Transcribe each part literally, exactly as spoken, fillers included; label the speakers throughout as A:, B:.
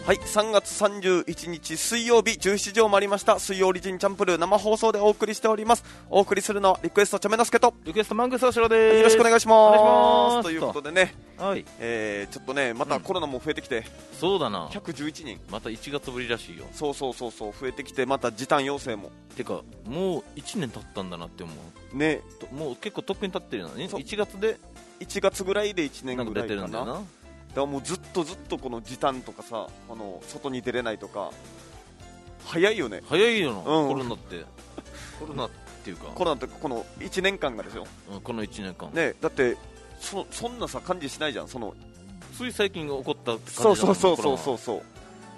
A: はい、さんがつさんじゅういちにち水曜日じゅうしちじを回りました。水曜オリジンチャンプルー生放送でお送りしております。お送りするのはリクエストチョメノスケと
B: リクエストマングスおしろです。
A: よろしくお願いします。
B: お願いします
A: ということでね、
B: はい、
A: えー、ちょっとねまたコロナも増えてきて、うん、
B: そうだな、
A: ひゃくじゅういちにん、
B: またいちがつぶりらしいよ。
A: そうそうそうそう、増えてきて、また時短要請も
B: てかもういちねん経ったんだなって思う
A: ね。
B: もう結構とっくに経ってるよね。いちがつで
A: いちがつぐらいでいちねんぐらいかな。
B: なんか出てるんだよな。
A: だからもうずっとずっとこの時短とかさ、この外に出れないとか早いよね。
B: 早いよな、うん、
A: コ
B: ロナってコロナっていうか
A: コロナってこのいちねんかんがですよ、
B: うん、このいちねんかん
A: ね。だって そ, そんなさ感じしないじゃん。その
B: つい最近が起こったって感じじゃ
A: ない。そうそうそうそうそう、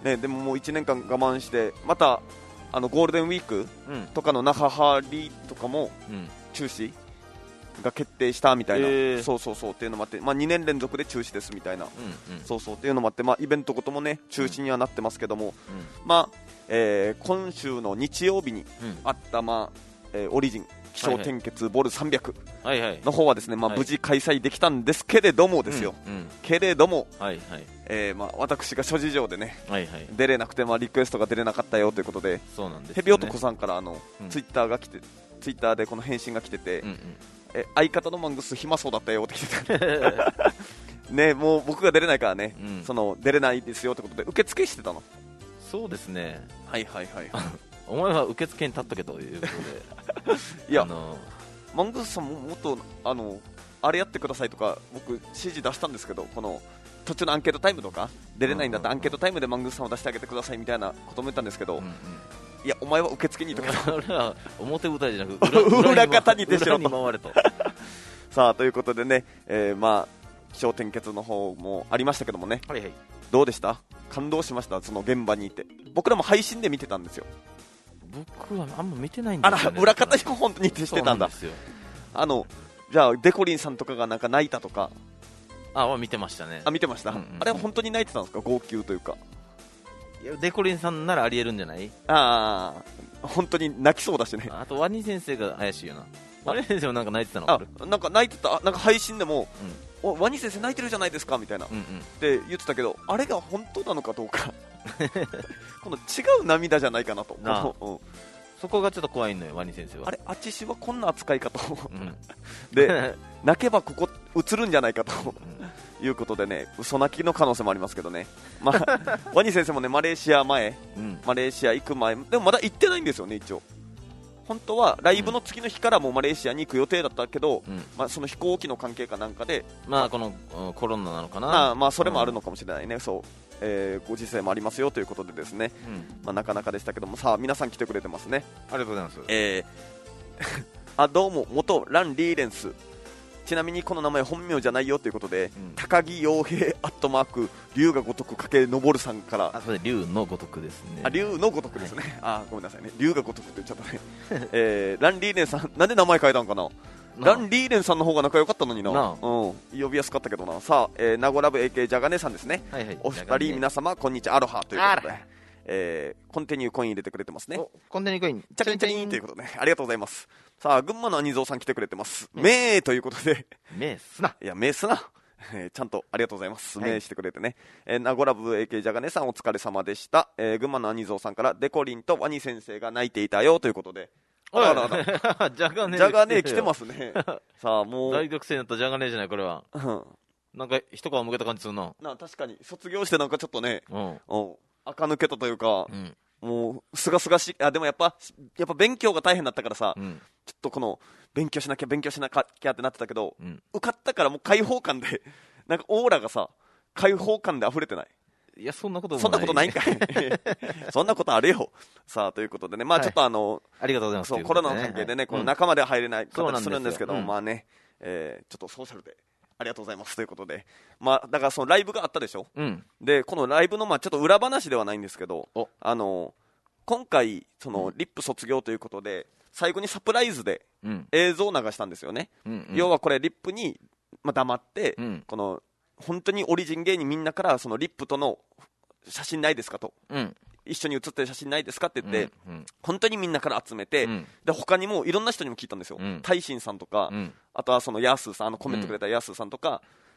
A: ね、でももういちねんかん我慢してまたあのゴールデンウィークとかの那覇ハリとかも中止が決定したみたいな、えー、そうそうそうっていうのもあって、まあ、にねん連続で中止ですみたいな、うんうん、そうそうっていうのもあって、まあ、イベントごともね中止にはなってますけども、うん、まあえー、今週の日曜日にあった、まあえー、オリジン気象転結ボルさんびゃくの方はですね、まあ、無事開催できたんですけれどもですよ、うんうん、けれども、はいはいえーまあ、私が諸事情でね、はいはい、出れなくて、まあ、リクエストが出れなかったよということで、そうなんですね、ヘビ男さんからあの、うん、ツイッターが来てツイッターでこの返信が来てて、うんうん、え相方のマングス暇そうだったよって来てたね、もう僕が出れないからね、うん、その出れないですよってことで受付してたの。
B: そうですね、
A: はいはいはい
B: お前は受付に立ったけどいうことで
A: いや、あのー、マングスさんももっとあのあれやってくださいとか僕指示出したんですけど、この途中のアンケートタイムとか出れないんだったらアンケートタイムでマングスさんを出してあげてくださいみたいなことも言ったんですけど、うんうん、いやお前は受付にいとか
B: 俺は表舞台じゃなく
A: 裏, 裏方に出しろと
B: 回れと
A: さあということでね、えー、まあ気象転結の方もありましたけどもね、はいはい、どうでした？感動しました？その現場にいて。僕らも配信で見てたんですよ。
B: 僕はあんま見てないんですよ、ね、
A: あら裏方にも本当に徹してたんだ。あのじゃあデコリンさんとかがなんか泣いたとか。
B: あ見てましたね。
A: あ見てました、うんうんうん、あれは本当に泣いてたんですか？号泣というか。
B: いやデコリンさんならありえるんじゃない？
A: ああ本当に泣きそうだしね。
B: あとワニ先生が怪しいよな。ワニ先生もなんか泣いてたの？
A: あなんか泣いてた。なんか配信でも、うん、おワニ先生泣いてるじゃないですかみたいな、うんうん、って言ってたけど、あれが本当なのかどうかこの違う涙じゃないかなと。なうん、
B: そこがちょっと怖いのよワニ先生は。
A: あれあちしはこんな扱いかと、うん、で泣けばここ映るんじゃないかと、うん、いうことでね、嘘泣きの可能性もありますけどね、まあ、ワニ先生もねマレーシア前、うん、マレーシア行く前でもまだ行ってないんですよね。一応本当はライブの次の日からもうマレーシアに行く予定だったけど、うんまあ、その飛行機の関係かなんかで、
B: まあ、このコロナなのかな、
A: まあ、まあそれもあるのかもしれないね、うん、そう、えー、ご時世もありますよということでですね、うんまあ、なかなかでしたけども、さあ皆さん来てくれてますね。
B: ありがとうございます。
A: えー、あどうも元ラン・リーレンス、ちなみにこの名前本名じゃないよということで、うん、高木陽平アットマーク龍が如くかけのぼるさんから。
B: あそれ龍の如くですね。
A: あ龍の如くですね、はい、あごめんなさいね、龍が如くって言っちゃったね、えー、ランリーレンさんなんで名前変えたんかな。ランリーレンさんの方が仲良かったのにな、な、うん、呼びやすかったけどな。さあ、えー、名護ラブ エーケー ジャガネさんですね、はいはい、お二人皆様こんにちはアロハということで、えー、コンティニューコイン入れてくれてますね。
B: コンティニューコイン
A: チャリンチャリンということで、ね、ありがとうございます。さあ群馬の兄蔵さん来てくれてます。めーということで
B: めーすない
A: やめーすなえー、ちゃんとありがとうございます。名してくれてね、えー、名護ラブ エーケー ジャガネさんお疲れ様でした、えー、群馬の兄蔵さんからデコリンとワニ先生が泣いていたよということで、あららら
B: ジャガネ
A: ジャガネ来てますねさあもう
B: 大学生になったジャガネじゃないこれは、うん、なんか一皮むけた感じするな。
A: な確かに卒業してなんかちょっとね、うん、垢抜けたというか、うん、もうすがすがしい。あでもやっぱやっぱ勉強が大変だったからさ、うん、ちょっとこの勉強しなきゃ勉強しなきゃってなってたけど、うん、受かったからもう開放感でなんかオーラがさ開放感で溢れてない？
B: いやそんなこともない。
A: そんなことないんかいそんなことあるよ。さあということでね、まあちょっとあの、はい、
B: ありがとうございます。
A: そうコロナの関係でね、はい、この仲間では入れない形するんですけど、うん、まあね、えー、ちょっとソーシャルでありがとうございますということで、まあだからそのライブがあったでしょ、うん、でこのライブのまあちょっと裏話ではないんですけど、あの今回そのリップ卒業ということで最後にサプライズで映像を流したんですよね、うんうん、要はこれリップにまあ黙って、うん、この本当にオリジン芸人みんなからそのリップとの写真ないですかと、うん、一緒に写ってる写真ないですかって言って、うんうん、本当にみんなから集めて、うん、で他にもいろんな人にも聞いたんですよ、うん、大臣さんとか、うん、あとはそのヤースーさん、あのコメントくれたヤースーさんとか、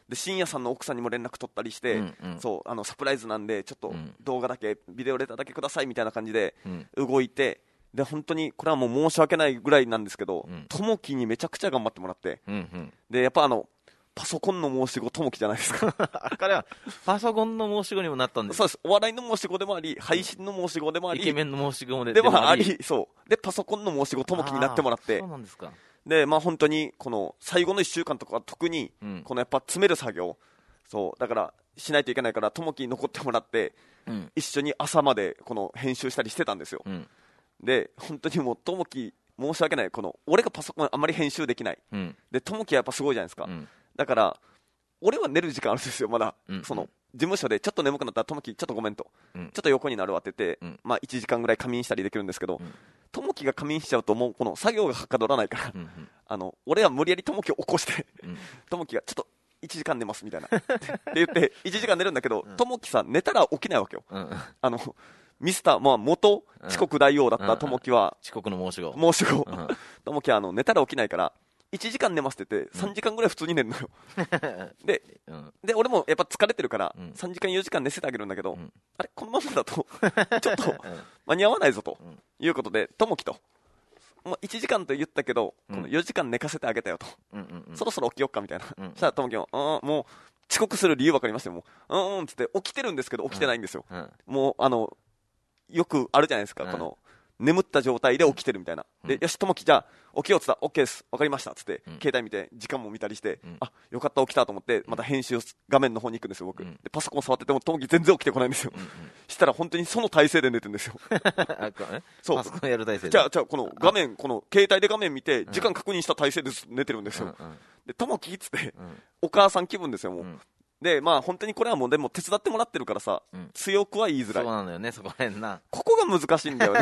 A: で深夜さんの奥さんにも連絡取ったりして、うんうん、そうあのサプライズなんでちょっと動画だけ、うん、ビデオレターだけくださいみたいな感じで動いて、うん、で本当にこれはもう申し訳ないぐらいなんですけど、ともきにめちゃくちゃ頑張ってもらって、うんうん、でやっぱあのパソコンの申し子ともきじゃないですか
B: 彼はパソコンの申し子にもなったんです。
A: そうです。お笑いの申し子でもあり、配信の申し子でもあり、
B: イケメンの申し子
A: でもあり、そうでパソコンの申し子ともきになってもらって、
B: そうなんですか。
A: でまあ本当にこの最後のいっしゅうかんとかは特にこのやっぱ詰める作業、そうだからしないといけないからともきに残ってもらって、うん、一緒に朝までこの編集したりしてたんですよ、うん、で本当にもうともき申し訳ない、この俺がパソコンあんまり編集できない、うん、でともきはやっぱすごいじゃないですか、うん、だから俺は寝る時間あるんですよまだ、うん、その事務所でちょっと眠くなったらともきちょっとごめんと、うん、ちょっと横になるわって言って、うん、まあいちじかんぐらい仮眠したりできるんですけど、ともきが仮眠しちゃうともうこの作業がはかどらないから、うんうん、あの俺は無理やりともきを起こしてともきがちょっといちじかん寝ますみたいなって言っていちじかん寝るんだけど、ともきさ寝たら起きないわけよ、うん、あのミスター、まあ、元遅刻大王だったともきは、
B: 遅刻の申し子
A: 申し子ともきはあの寝たら起きないからいちじかん寝ますって言ってさんじかんぐらい普通に寝るのよで, で俺もやっぱ疲れてるからさんじかんよじかん寝せてあげるんだけど、うん、あれこのままだとちょっと間に合わないぞということでともきともういちじかんと言ったけど、うん、このよじかん寝かせてあげたよと、うんうんうん、そろそろ起きよっかみたいな、うん、そしたらともきももう遅刻する理由分かりましたよ、もううんうんっつって起きてるんですけど起きてないんですよ、うん、もうあのよくあるじゃないですか、うん、この眠った状態で起きてるみたいな、うん、でよしともきじゃあ起きようっつったら OK です分かりましたっつって、うん、携帯見て時間も見たりして、うん、あよかった起きたと思ってまた編集画面の方に行くんですよ僕、うん、でパソコン触っててもともき全然起きてこないんですよ、うんうん、したら本当にその体勢で寝てるんですよ
B: そうパソコンやる体勢で
A: じゃあじゃあこの画面この携帯で画面見て時間確認した体勢で寝てるんですよ、うんうん、でともきっつって、うん、お母さん気分ですよもう、うんでまあ本当にこれはもうでも手伝ってもらってるからさ、うん、強くは言いづらい。
B: そうなんだよねそこら辺な。
A: ここが難しいんだよね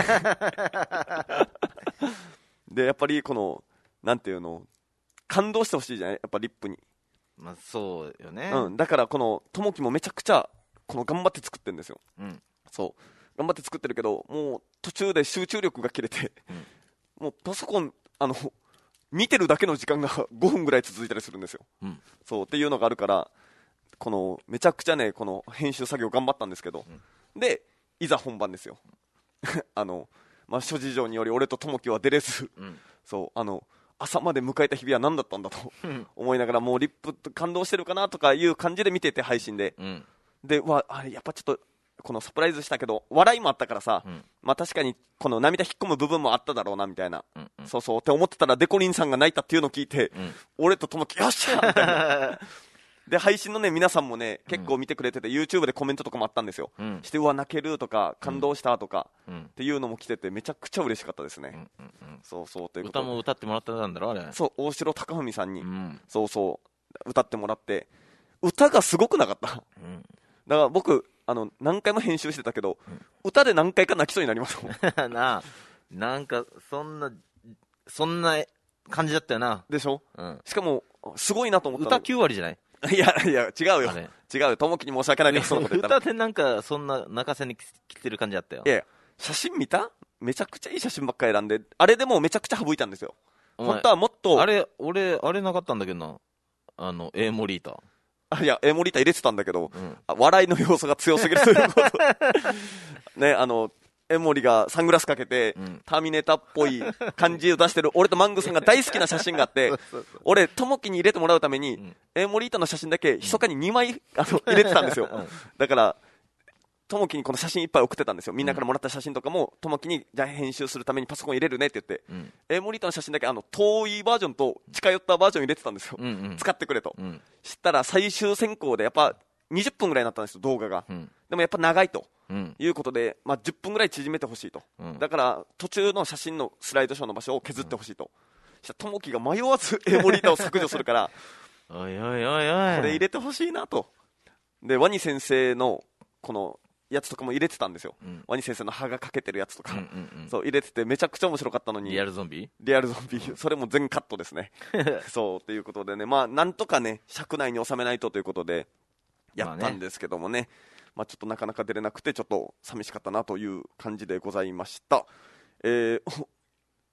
A: でやっぱりこのなんていうの感動してほしいじゃないやっぱリップに。
B: まあそうよね。
A: うんだからこのともきもめちゃくちゃこの頑張って作ってるんですよ。うん、そう頑張って作ってるけどもう途中で集中力が切れて、うん、もうパソコンあの見てるだけの時間がごふんぐらい続いたりするんですよ。うん、そうっていうのがあるから。このめちゃくちゃねこの編集作業頑張ったんですけど、うん、でいざ本番ですよあの、まあ、諸事情により俺とともきは出れず、うん、そうあの朝まで迎えた日々は何だったんだと思いながらもうリップ感動してるかなとかいう感じで見てて配信で、うん、でわあれやっぱちょっとこのサプライズしたけど笑いもあったからさ、うん、まあ確かにこの涙引っ込む部分もあっただろうなみたいな、うんうん、そうそうって思ってたらデコリンさんが泣いたっていうのを聞いて、うん、俺とともきよっしゃみたいなで配信のね皆さんもね結構見てくれてて、うん、YouTube でコメントとかもあったんですよ、うん、してうわ泣けるとか感動したとか、うん、っていうのも来ててめちゃくちゃ嬉しかったですね、うんうんうん、そうそうということで
B: 歌も歌ってもらったんだろあれ
A: そう大城貴文さんに、うん、そうそう歌ってもらって歌がすごくなかった、うん、だから僕あの何回も編集してたけど、うん、歌で何回か泣きそうになりますもん
B: なあなんかそんなそんな感じだったよな
A: でしょ、うん、しかもすごいなと思った
B: 歌きゅう割じゃない
A: いやいや違うよ違うよともきに申し訳ないけどそのこと言ったら
B: 歌でなんかそんな泣かせに来てる感じだったよ。
A: いやいや写真見ためちゃくちゃいい写真ばっかり選んであれでもめちゃくちゃ省いたんですよ本当はもっと
B: あれ俺あれなかったんだけどなあの A モリータ
A: あいや A モリータ入れてたんだけど、うん、笑いの要素が強すぎるということねあのエモリがサングラスかけて、うん、ターミネーターっぽい感じを出してる俺とマングさんが大好きな写真があってそうそうそう俺ともきに入れてもらうために、うん、エモリータの写真だけ密かににまいあの入れてたんですよ、うん、だからともきにこの写真いっぱい送ってたんですよみんなからもらった写真とかもともきにじゃあ編集するためにパソコン入れるねって言って、うん、エモリータの写真だけあの遠いバージョンと近寄ったバージョン入れてたんですよ、うんうん、使ってくれと、うん、したら最終選考でやっぱにじゅっぷんぐらいになったんですよ動画が、うん、でもやっぱ長いと、うん、いうことで、まあ、じゅっぷんぐらい縮めてほしいと、うん、だから途中の写真のスライドショーの場所を削ってほしいと、うん、したらともきが迷わずエモリータを削除するから
B: おいおいおいおい
A: これ入れてほしいなとでワニ先生のこのやつとかも入れてたんですよ、うん、ワニ先生の歯がかけてるやつとか、うんうんうん、そう入れててめちゃくちゃ面白かったのに
B: リアルゾンビ
A: リアルゾンビそれも全カットですねそうということでねまあなんとかね尺内に収めないとということでやったんですけどもね、まあ、ちょっとなかなか出れなくてちょっと寂しかったなという感じでございました、えー、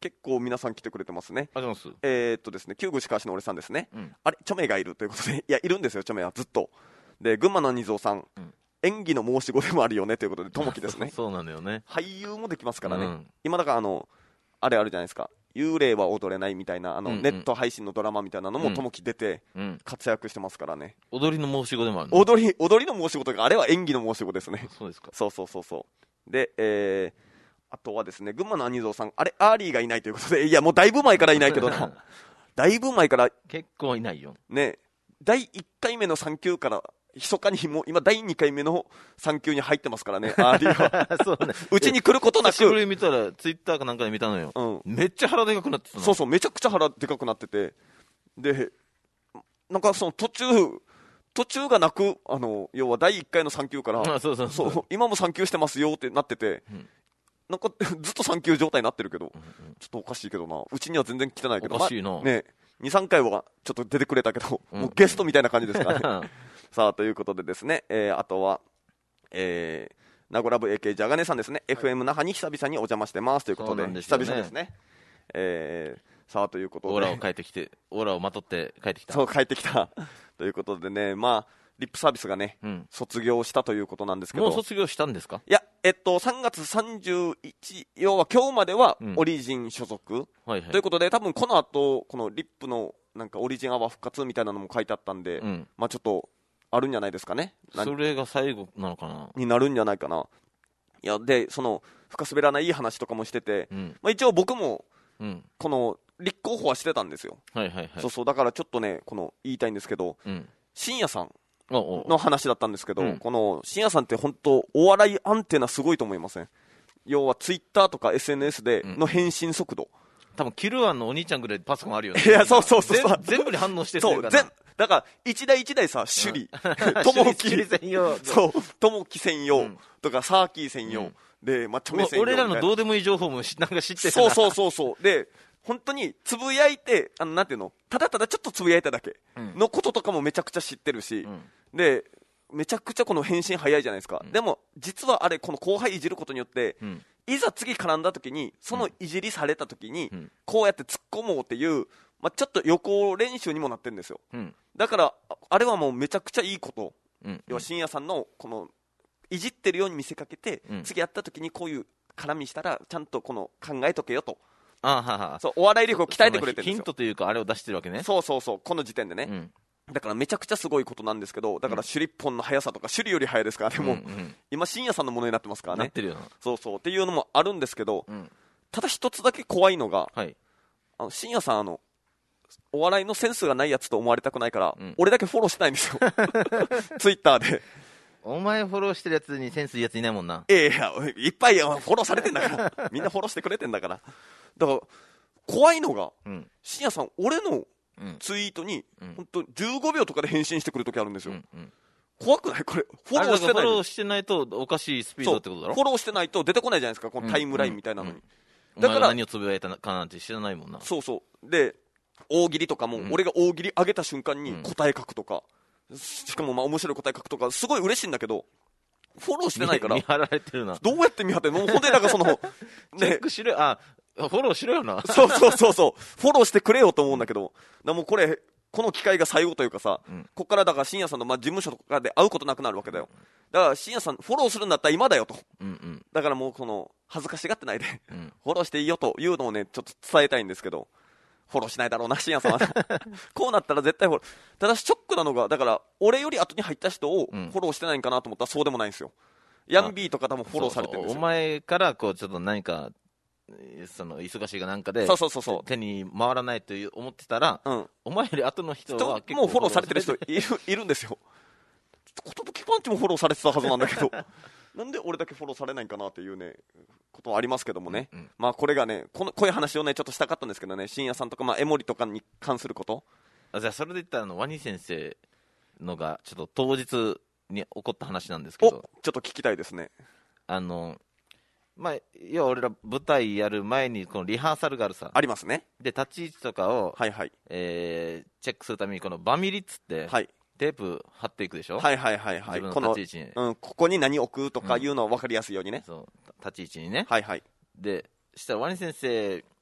A: 結構皆さん来てくれてますね。
B: ありがとうございます。
A: えー、っとですね、旧串川市の俺さんですね、
B: うん、
A: あれ著名がいるということで、いやいるんですよ、著名はずっと。で群馬の二蔵さん、うん、演技の申し子でもあるよねということで、ともきですね。
B: そうなんだよね。
A: 俳優もできますからね、
B: うん、
A: 今だからあのあれあるじゃないですか、幽霊は踊れないみたいなあの、うんうん、ネット配信のドラマみたいなのもともき出て活躍してますからね、
B: うん、踊りの申し子でもあるの。
A: 踊り踊りの申し子とか、あれは演技の申し子ですね。
B: そうですか。
A: そうそうそうそうで、えー、あとはですね、群馬の兄蔵さん、あれアーリーがいないということで、いやもうだいぶ前からいないけどなだいぶ前から
B: 結構いないよ
A: ね。だいいっかいめの産休から密かにもう今だいにかいめの産休に入ってますからね、アーリーはそうね、うちに来ることなく。
B: 久しぶりに見たらツイッターかなんかで見たのよ、うん、めっちゃ腹でかくなってたの。
A: そうそう、めちゃくちゃ腹でかくなってて、でなんかその途中途中がなく、あの要はだいいっかいの産休から、
B: そうそうそうそう、
A: 今も産休してますよってなってて、うん、なんかずっと産休状態になってるけど、うんうん、ちょっとおかしいけどな、うちには全然来てないけど、
B: おかしいな、
A: まあ、ね、にさんかいはちょっと出てくれたけど、うん、もうゲストみたいな感じですからねさあということでですね、えー、あとは、えー、名古屋部 エーケー ジャガネさんですね、はい、エフエム 那覇に久々にお邪魔してますということで、でね、久々ですね、えー、さあということで、
B: オーラを帰ってきて、オーラをまとって帰ってきた、
A: そう帰ってきたということでね、まあリップサービスがね、うん、卒業したということなんですけど、
B: もう卒業したんですか。
A: いや、えっと、さんがつさんじゅういち、要は今日まではオリジン所属、うんはいはい、ということで、多分この後このリップのなんかオリジンアワー復活みたいなのも書いてあったんで、うん、まあちょっとあるんじゃないですかね。
B: それが最後なのかな
A: になるんじゃないかな。いやでその深滑らないいい話とかもしてて、うん、まあ、一応僕もこの立候補はしてたんですよ、はいはいはい、そうそう、だからちょっとねこの言いたいんですけど、うん、深夜さんの話だったんですけど、うん、この深夜さんって本当お笑いアンテナすごいと思いません？要はツイッターとか エスエヌエス での返信速度、うん、
B: 多分キルアンのお兄ちゃんぐらいパソコンあるよね。
A: いやそうそうそうそう、
B: 全部に反応してるから
A: そうだから一台一台さ、首里ともき専用、そうともき専用とかサーキー専用、うん、でまあチョメ専用、
B: 俺らのどうでもいい情報もなんか知ってる。
A: そうそうそうそうで本当につぶやいて、あのなんていうの、ただただちょっとつぶやいただけのこととかもめちゃくちゃ知ってるし、うん、でめちゃくちゃこの返信早いじゃないですか、うん、でも実はあれこの後輩いじることによって、うん、いざ次絡んだ時にそのいじりされた時に、うん、こうやって突っ込もうっていう、まあ、ちょっと予行練習にもなってるんですよ、うん、だからあれはもうめちゃくちゃいいこと、うん、要は深夜さんのこのいじってるように見せかけて、うん、次やった時にこういう絡みしたらちゃんとこの考えとけよと、
B: あはは、
A: そうお笑い力を鍛えてくれてるんですよ。
B: ヒントというかあれを出してるわけね。
A: そうそうそう、この時点でね、うん、だからめちゃくちゃすごいことなんですけど、だから首里本の速さとか首里より速いですからね、もう、うんうん、今深夜さんのものになってますからね。
B: なってるよな。
A: そうそうっていうのもあるんですけど、うん、ただ一つだけ怖いのが、はい、あの深夜さんあのお笑いのセンスがないやつと思われたくないから、うん、俺だけフォローしてないんですよツイッターで。
B: お前フォローしてるやつにセンスいいやついないもんな。
A: いやいやいっぱいフォローされてんだからみんなフォローしてくれてんだから。だから怖いのが、うん、深夜さん俺のツイートに、うん、本当じゅうごびょうとかで返信してくるときあるんですよ、うんうん、怖くない？これフォローしてない、
B: フォローしてないとおかしいスピードってことだろ。
A: フォローしてないと出てこないじゃないですか、このタイムラインみたいなのに、うん
B: うん、だから何をつぶやいたかなんて知らないもんな。
A: そうそうで大喜利とかも、うん、俺が大喜利上げた瞬間に答え書くとか、うん、しかもまあ面白い答え書くとかすごい嬉しいんだけど、フォローしてないから
B: 見張られてるな。
A: どうやって見張ってんの？もうほんでなんかそのね
B: チェックしろ、あフォローしろよな。
A: そうそうそうそうフォローしてくれよと思うんだけど、だもうこれこの機会が最後というかさ、うん、こっからだから深夜さんのまあ事務所とかで会うことなくなるわけだよ。だから深夜さんフォローするんだったら今だよと、うんうん、だからもうこの恥ずかしがってないで、うん、フォローしていいよというのをねちょっと伝えたいんですけど、フォローしないだろうな深夜さんはこうなったら絶対フォロー。ただショックなのがだから俺より後に入った人をフォローしてないんかなと思ったらそうでもないんですよ。ヤンビーとか多分フォローされてるんですよ。
B: そうそうお前からこうちょっと何かその忙しいがなんかで
A: そうそうそうそう
B: 手に回らないと思ってたら、うん、お前より後の人は結構
A: もうフォローされてる人いるいるんですよ。ことぶきパンチもフォローされてたはずなんだけどなんで俺だけフォローされないんかなっていうねことはありますけどもね、うんうん、まあこれがねこのこういう話をねちょっとしたかったんですけどね、深夜さんとかまあエモリとかに関すること。
B: あじゃあそれで言ったらあのワニ先生のがちょっと当日に起こった話なんですけど、
A: ちょっと聞きたいですね。
B: あのまあ、要は俺ら舞台やる前にこのリハーサルがあるさ
A: ありますね。
B: で立ち位置とかを、
A: はいはい
B: えー、チェックするためにこのバミリっつって、はい、テープ貼っていくでしょ。
A: はいはいはいはい。自分の立ち位置にこの、うん、ここに何置くとかいうのは分かりやすいようにね、
B: うん、そう立ち位置にね。
A: はいはい。
B: でしたらワニ先生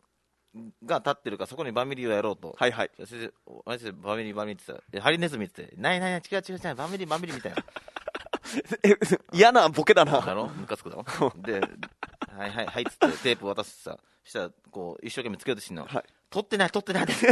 B: が立ってるからそこにバミリをやろうと。
A: はいはい。
B: 先生、ワニ先生バミリバミリって言ってた。ハリネズミって言って、ないないない、違う違う違う、バミリバミリみたいな。
A: え、嫌なボケだな。
B: だろムカつくだろで、はいはいはいっつってテープ渡すさ、したらこう一生懸命つけようとしてんの。はい、取ってない取ってないって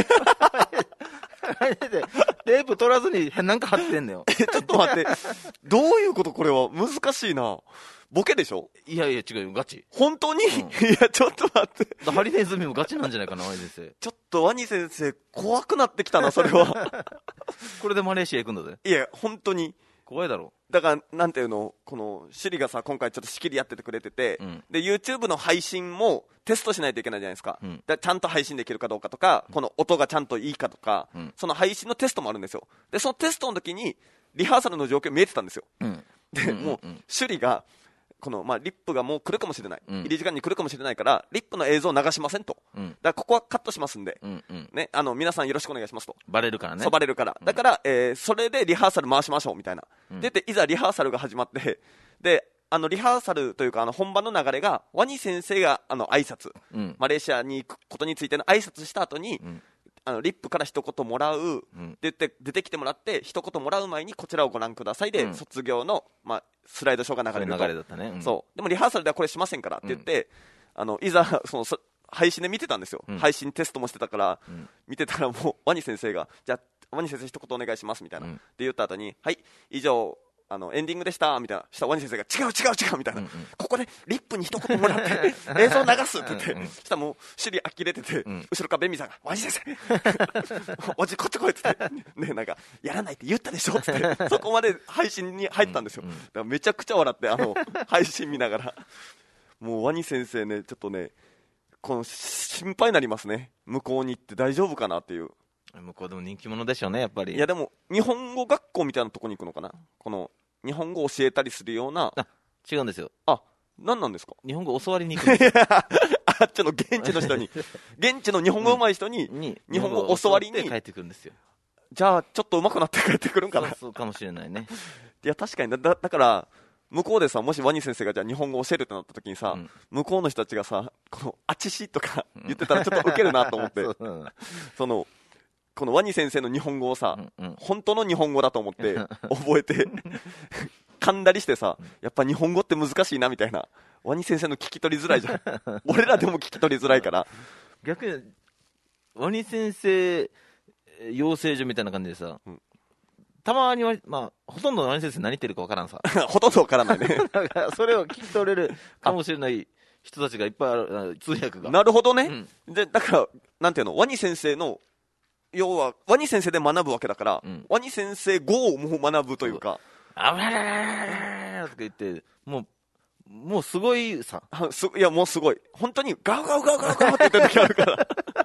B: テープ取らずになんか貼ってんのよ。
A: え、ちょっと待って。どういうことこれは難しいな。ボケでしょ？
B: いやいや違うよ、ガチ。
A: 本当に、うん、いや、ちょっと待って。
B: ハリネズミもガチなんじゃないかな、ワニ先生。
A: ちょっとワニ先生、怖くなってきたな、それは。
B: これでマレーシア行くんだぜ。
A: いや、本当に。
B: 怖いだろ。
A: だから、なんていうの、この、シリがさ、今回ちょっと仕切りやっててくれてて、うん、で、YouTube の配信もテストしないといけないじゃないですか。うん、だちゃんと配信できるかどうかとか、うん、この音がちゃんといいかとか、うん、その配信のテストもあるんですよ。で、そのテストの時に、リハーサルの状況見えてたんですよ。うん、で、もう、シリが、このまあ、リップがもう来るかもしれない、うん、入り時間に来るかもしれないからリップの映像を流しませんと、うん、だからここはカットしますんで、うんうんね、あの皆さんよろしくお願いしますと。
B: バレるからね。
A: そうバレるから、うん、だから、えー、それでリハーサル回しましょうみたいな、うん、でいざリハーサルが始まってであのリハーサルというかあの本番の流れがワニ先生があの挨拶、うん、マレーシアに行くことについての挨拶した後に、うんあのリップから一言もらう、うん、で言って出てきてもらって一言もらう前にこちらをご覧くださいで、うん、卒業の、まあ、スライドショーが流れると。
B: 流れだったね、うん、
A: そうでもリハーサルではこれしませんからって言って、うん、あのいざそのそ配信で見てたんですよ、うん、配信テストもしてたから、うん、見てたらもうワニ先生がじゃあワニ先生一言お願いしますみたいな、うん、って言った後にはい以上あのエンディングでしたみたいなしたらワニ先生が違う違う違うみたいな、うんうん、ここでリップに一言もらって映像流すって言ってうん、うん、したらもう尻呆れてて、うん、後ろからベンミさんがワニ先生おじこっち来いって言ってねなんかやらないって言ったでしょってそこまで配信に入ったんですよ、うんうん、だからめちゃくちゃ笑ってあの配信見ながらもうワニ先生ねちょっとねこの心配になりますね。向こうに行って大丈夫かなっていう。
B: 向こうでも人気者でしょうねやっぱり。
A: いやでも日本語学校みたいなとこに行くのかな。この日本語を教えたりするような。
B: あ違うんですよ。
A: あ何なんですか。
B: 日本語教わりに行くんですよ
A: あっちの現地の人に現地の日本語上手い人に、うん、に日本語を教わりに
B: 帰ってくるんですよ。
A: じゃあちょっと上手くなって帰ってくるんかな。
B: そうそうかもしれないね
A: いや確かに だ, だ, だから向こうでさもしワニ先生がじゃあ日本語を教えるってなった時にさ、うん、向こうの人たちがさこのあちしとか言ってたらちょっとウケるなと思ってそ, そのこのワニ先生の日本語をさ、うんうん、本当の日本語だと思って覚えて噛んだりしてさやっぱ日本語って難しいなみたいな。ワニ先生の聞き取りづらいじゃん俺らでも聞き取りづらいから
B: 逆にワニ先生養成所みたいな感じでさ、うん、たまには、まあ、ほとんどのワニ先生何言ってるか分からんさ
A: ほとんど分からないね
B: だからそれを聞き取れるかもしれない人たちがいっぱいある通訳が。
A: なるほどね、うん、でだからなんていうのワニ先生の要はワニ先生で学ぶわけだから、うん、ワニ先生語をもう学ぶというか
B: あらららららとか言ってもうもうすごいさ
A: すいやもうすごい本当にガウガウガウガウガウって言ってる時あるからだ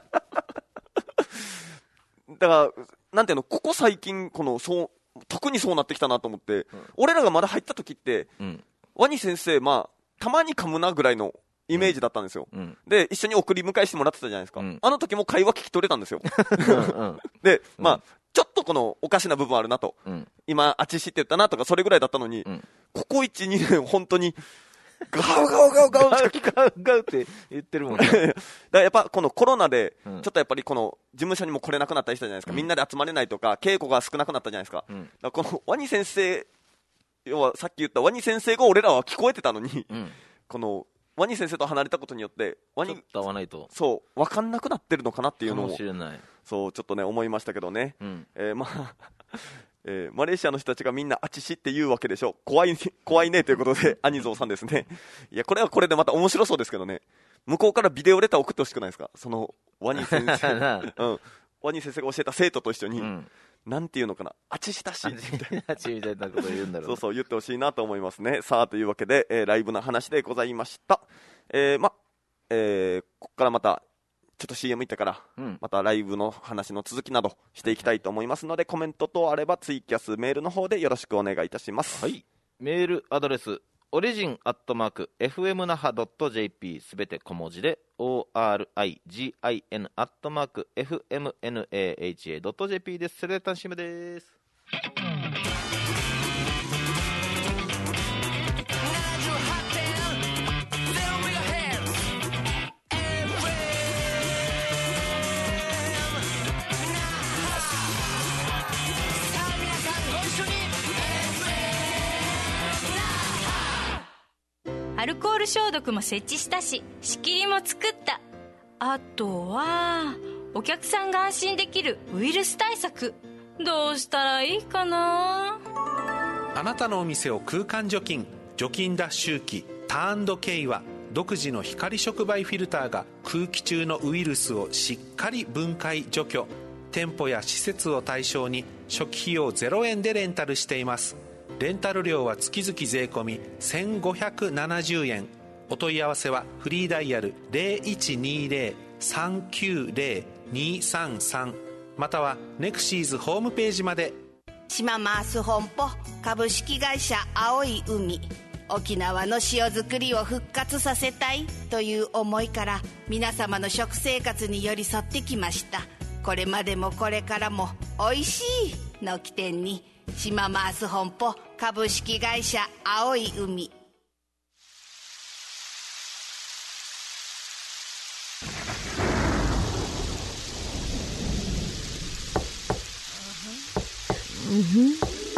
A: からなんていうのここ最近このそう特にそうなってきたなと思って、うん、俺らがまだ入った時って、うん、ワニ先生まあたまに噛むなぐらいのイメージだったんですよ、うん、で一緒に送り迎えしてもらってたじゃないですか、うん、あの時も会話聞き取れたんですようん、うん、でまあ、うん、ちょっとこのおかしな部分あるなと、うん、今あちしって言ったなとかそれぐらいだったのに、うん、ここいち、にねん本当にガウガウガウガウガウ
B: ガウガウって言ってるもんねだか
A: らやっぱこのコロナでちょっとやっぱりこの事務所にも来れなくなったりしたじゃないですか、うん、みんなで集まれないとか稽古が少なくなったじゃないですか、うん、だからこのワニ先生要はさっき言ったワニ先生が俺らは聞こえてたのに、うん、このワニ先生と離れたことによってワニ
B: ちょっと合わないと
A: そう分かんなくなってるのかなっていうのも
B: かもしれない。
A: そうちょっとね思いましたけどね、うんえー、まあえー、マレーシアの人たちがみんなあちしって言うわけでしょ。怖い怖いねということでアニゾーさんですね。いやこれはこれでまた面白そうですけどね。向こうからビデオレター送ってほしくないですか。そのワニ先生、うん、ワニ先生が教えた生徒と一緒に、うん、なんていうのかなあちしたし
B: あちみたいなこと言うんだろう、ね、
A: そうそう言ってほしいなと思いますね。さあというわけで、えー、ライブの話でございました。えー、まえー、ここからまたちょっと シーエム 行ったから、うん、またライブの話の続きなどしていきたいと思いますので、コメント等あればツイキャスメールの方でよろしくお願いいたします。
B: はい、メールアドレスオリジンアットマーク エフエムナハドットジェーピー すべて小文字で オーアールアイジーアイエヌ アットマーク エフエムエヌエーエイチエー ドット ジェーピー です。それでは楽しみです。
C: アルコール消毒も設置したし、仕切りも作った。あとはお客さんが安心できるウイルス対策、どうしたらいいかな。
D: あなたのお店を空間除菌、除菌脱臭機ターンド K は独自の光触媒フィルターが空気中のウイルスをしっかり分解除去。店舗や施設を対象に初期費用ゼロえんでレンタルしています。レンタル料は月々税込せんごひゃくななじゅうえん。お問い合わせはフリーダイヤル ゼロいちにゼロ さんきゅうゼロ にさんさん またはネクシーズホームページまで。
E: 島マース本舗株式会社青い海、沖縄の塩作りを復活させたいという思いから皆様の食生活に寄り添ってきました。これまでもこれからもおいしいの起点に島マース本舗株式会社青い海。
F: うんふん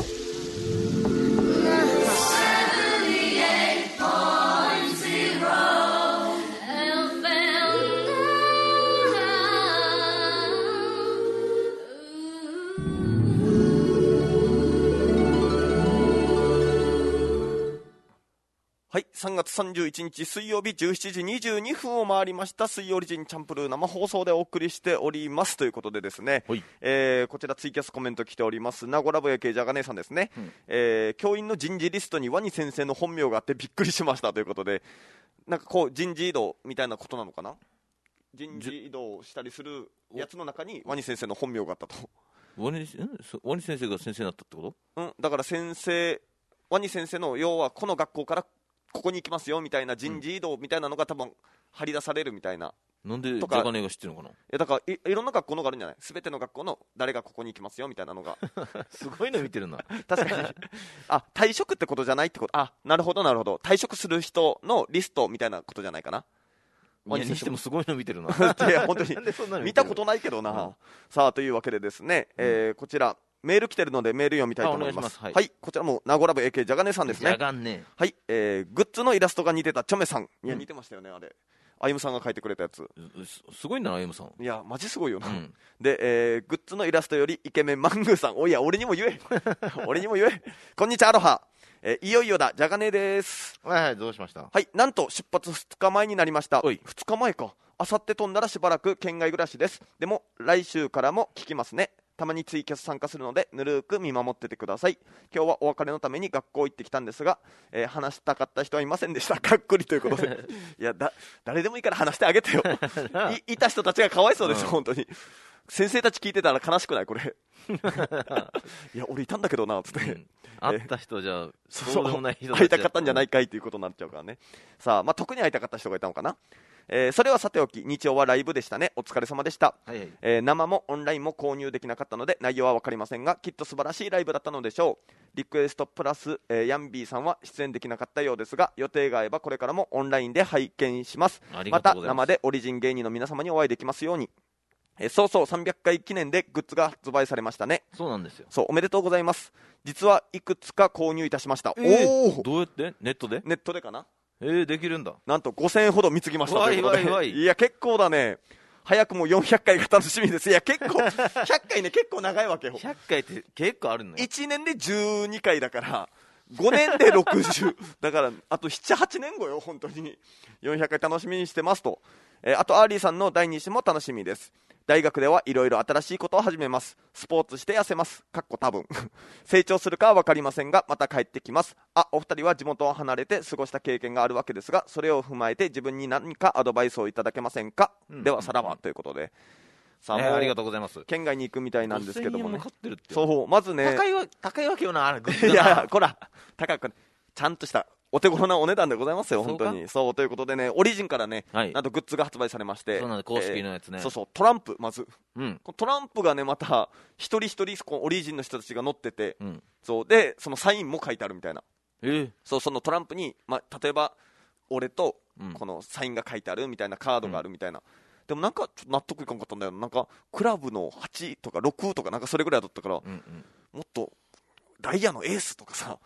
A: はい、さんがつさんじゅういちにち水曜日じゅうしちじにじゅうにふんを回りました。水曜オリジンチャンプルー生放送でお送りしておりますということでですね、えー、こちらツイキャスコメント来ております。名古ラボやけジャガネさんですね、うん、えー、教員の人事リストにワニ先生の本名があってびっくりしましたということで、なんかこう人事異動みたいなことなのかな。人事異動したりするやつの中にワニ先生の本名があったと。
B: ワニ、ワニ先生が先生になったってこと？
A: うん、だから先生、ワニ先生の要はこの学校からここに行きますよみたいな人事異動みたいなのが多分張り出されるみたいな。
B: なんでジャガネが知ってるのかな。い
A: やだから い, いろんな学校のがあるんじゃない。全ての学校の誰がここに行きますよみたいなのが
B: すごいの見てるな
A: 確かにあ、退職ってことじゃないってこと。あ、なるほどなるほど。退職する人のリストみたいなことじゃないかな。
B: いやにしてもすごいの見てるな
A: いや本当に見たことないけどな、うん、さあというわけでですね、えー、こちらメール来てるのでメール読みたいと思います。ます、はい、はい、こちらも名古ラブ エーケー ジャガネさんですね。
B: ジャガネ、
A: はい、えー、グッズのイラストが似てたチョメさん。いや似てましたよね、あれ歩夢さんが描いてくれたやつ。
B: すごいんだな歩夢さん。
A: いやマジすごいよな、うん、で、えー、グッズのイラストよりイケメンマングーさん。おいや俺にも言え俺にも言えこんにちはアロハ、えー、いよいよだジャガネです。
B: はいはい、どうしました。
A: はい、なんと出発ふつかまえになりました。おいふつかまえか。あさって飛んだらしばらく県外暮らしです。でも来週からも聞きますね。たまにツイキャス参加するのでぬるく見守っててください。今日はお別れのために学校行ってきたんですが、えー、話したかった人はいませんでした。かっこりということでいやだ誰でもいいから話してあげてよい, いた人たちがかわいそうです、うん、本当に先生たち聞いてたら悲しくないこれいや俺いたんだけどなつって、うん、
B: 会った人じゃあ
A: そうでもない人会いたかったんじゃないかいということになっちゃうからね。さあ、まあ、特に会いたかった人がいたのかな。えー、それはさておき日曜はライブでしたね。お疲れ様でした、はいはい、えー、生もオンラインも購入できなかったので内容は分かりませんがきっと素晴らしいライブだったのでしょう。リクエストプラス、えー、ヤンビーさんは出演できなかったようですが予定が合えばこれからもオンラインで拝見します。また生でオリジン芸人の皆様にお会いできますように。えー、そうそうさんびゃっかい記念でグッズが発売されましたね。
B: そうなんですよ。
A: そうおめでとうございます。実はいくつか購入いたしました。
B: えー、おどうやってネットで
A: ネットでかな。
B: えー、できるんだ。
A: なんとごせんえんほど貢ぎましたということで。
B: わいわいわい。
A: いや結構だね。早くもよんひゃっかいが楽しみです。いや結構ひゃっかいね結構長いわけよ。
B: ひゃっかいって結構あるのよ。
A: いちねんでじゅうにかいだからごねんでろくじゅうだからあとななはちねんごよ。本当によんひゃっかい楽しみにしてますと、えー、あとアーリーさんのだいに子も楽しみです。大学ではいろいろ新しいことを始めます。スポーツして痩せます。かっこ多分成長するかは分かりませんがまた帰ってきます。あ、お二人は地元を離れて過ごした経験があるわけですがそれを踏まえて自分に何かアドバイスをいただけませんか、うん、ではさらばということで
B: さあ、えー、ありがとうございます。
A: 県外に行くみたいなんですけどもね。
B: ごせんえんも買ってるって。
A: そうまずね
B: 高いわ高いわけよなあれグッズ
A: いやこら高くちゃんとしたお手頃なお値段でございますよ本当に。そうということでねオリジンからね、はい、なんとグッズが発売されまして。
B: そうなんで公式のやつね、
A: えー、そうそうトランプまず、
B: うん、
A: トランプがねまた一人一人このオリジンの人たちが乗ってて、うん、そうでそのサインも書いてあるみたいな、
B: えー、
A: そうそのトランプに、まあ、例えば俺とこのサインが書いてあるみたいなカードがあるみたいな、うん、でもなんかちょっと納得いかんかったんだよ。なんかクラブのはちとかろくとかなんかそれぐらいだったから、うんうん、もっとダイヤのエースとかさ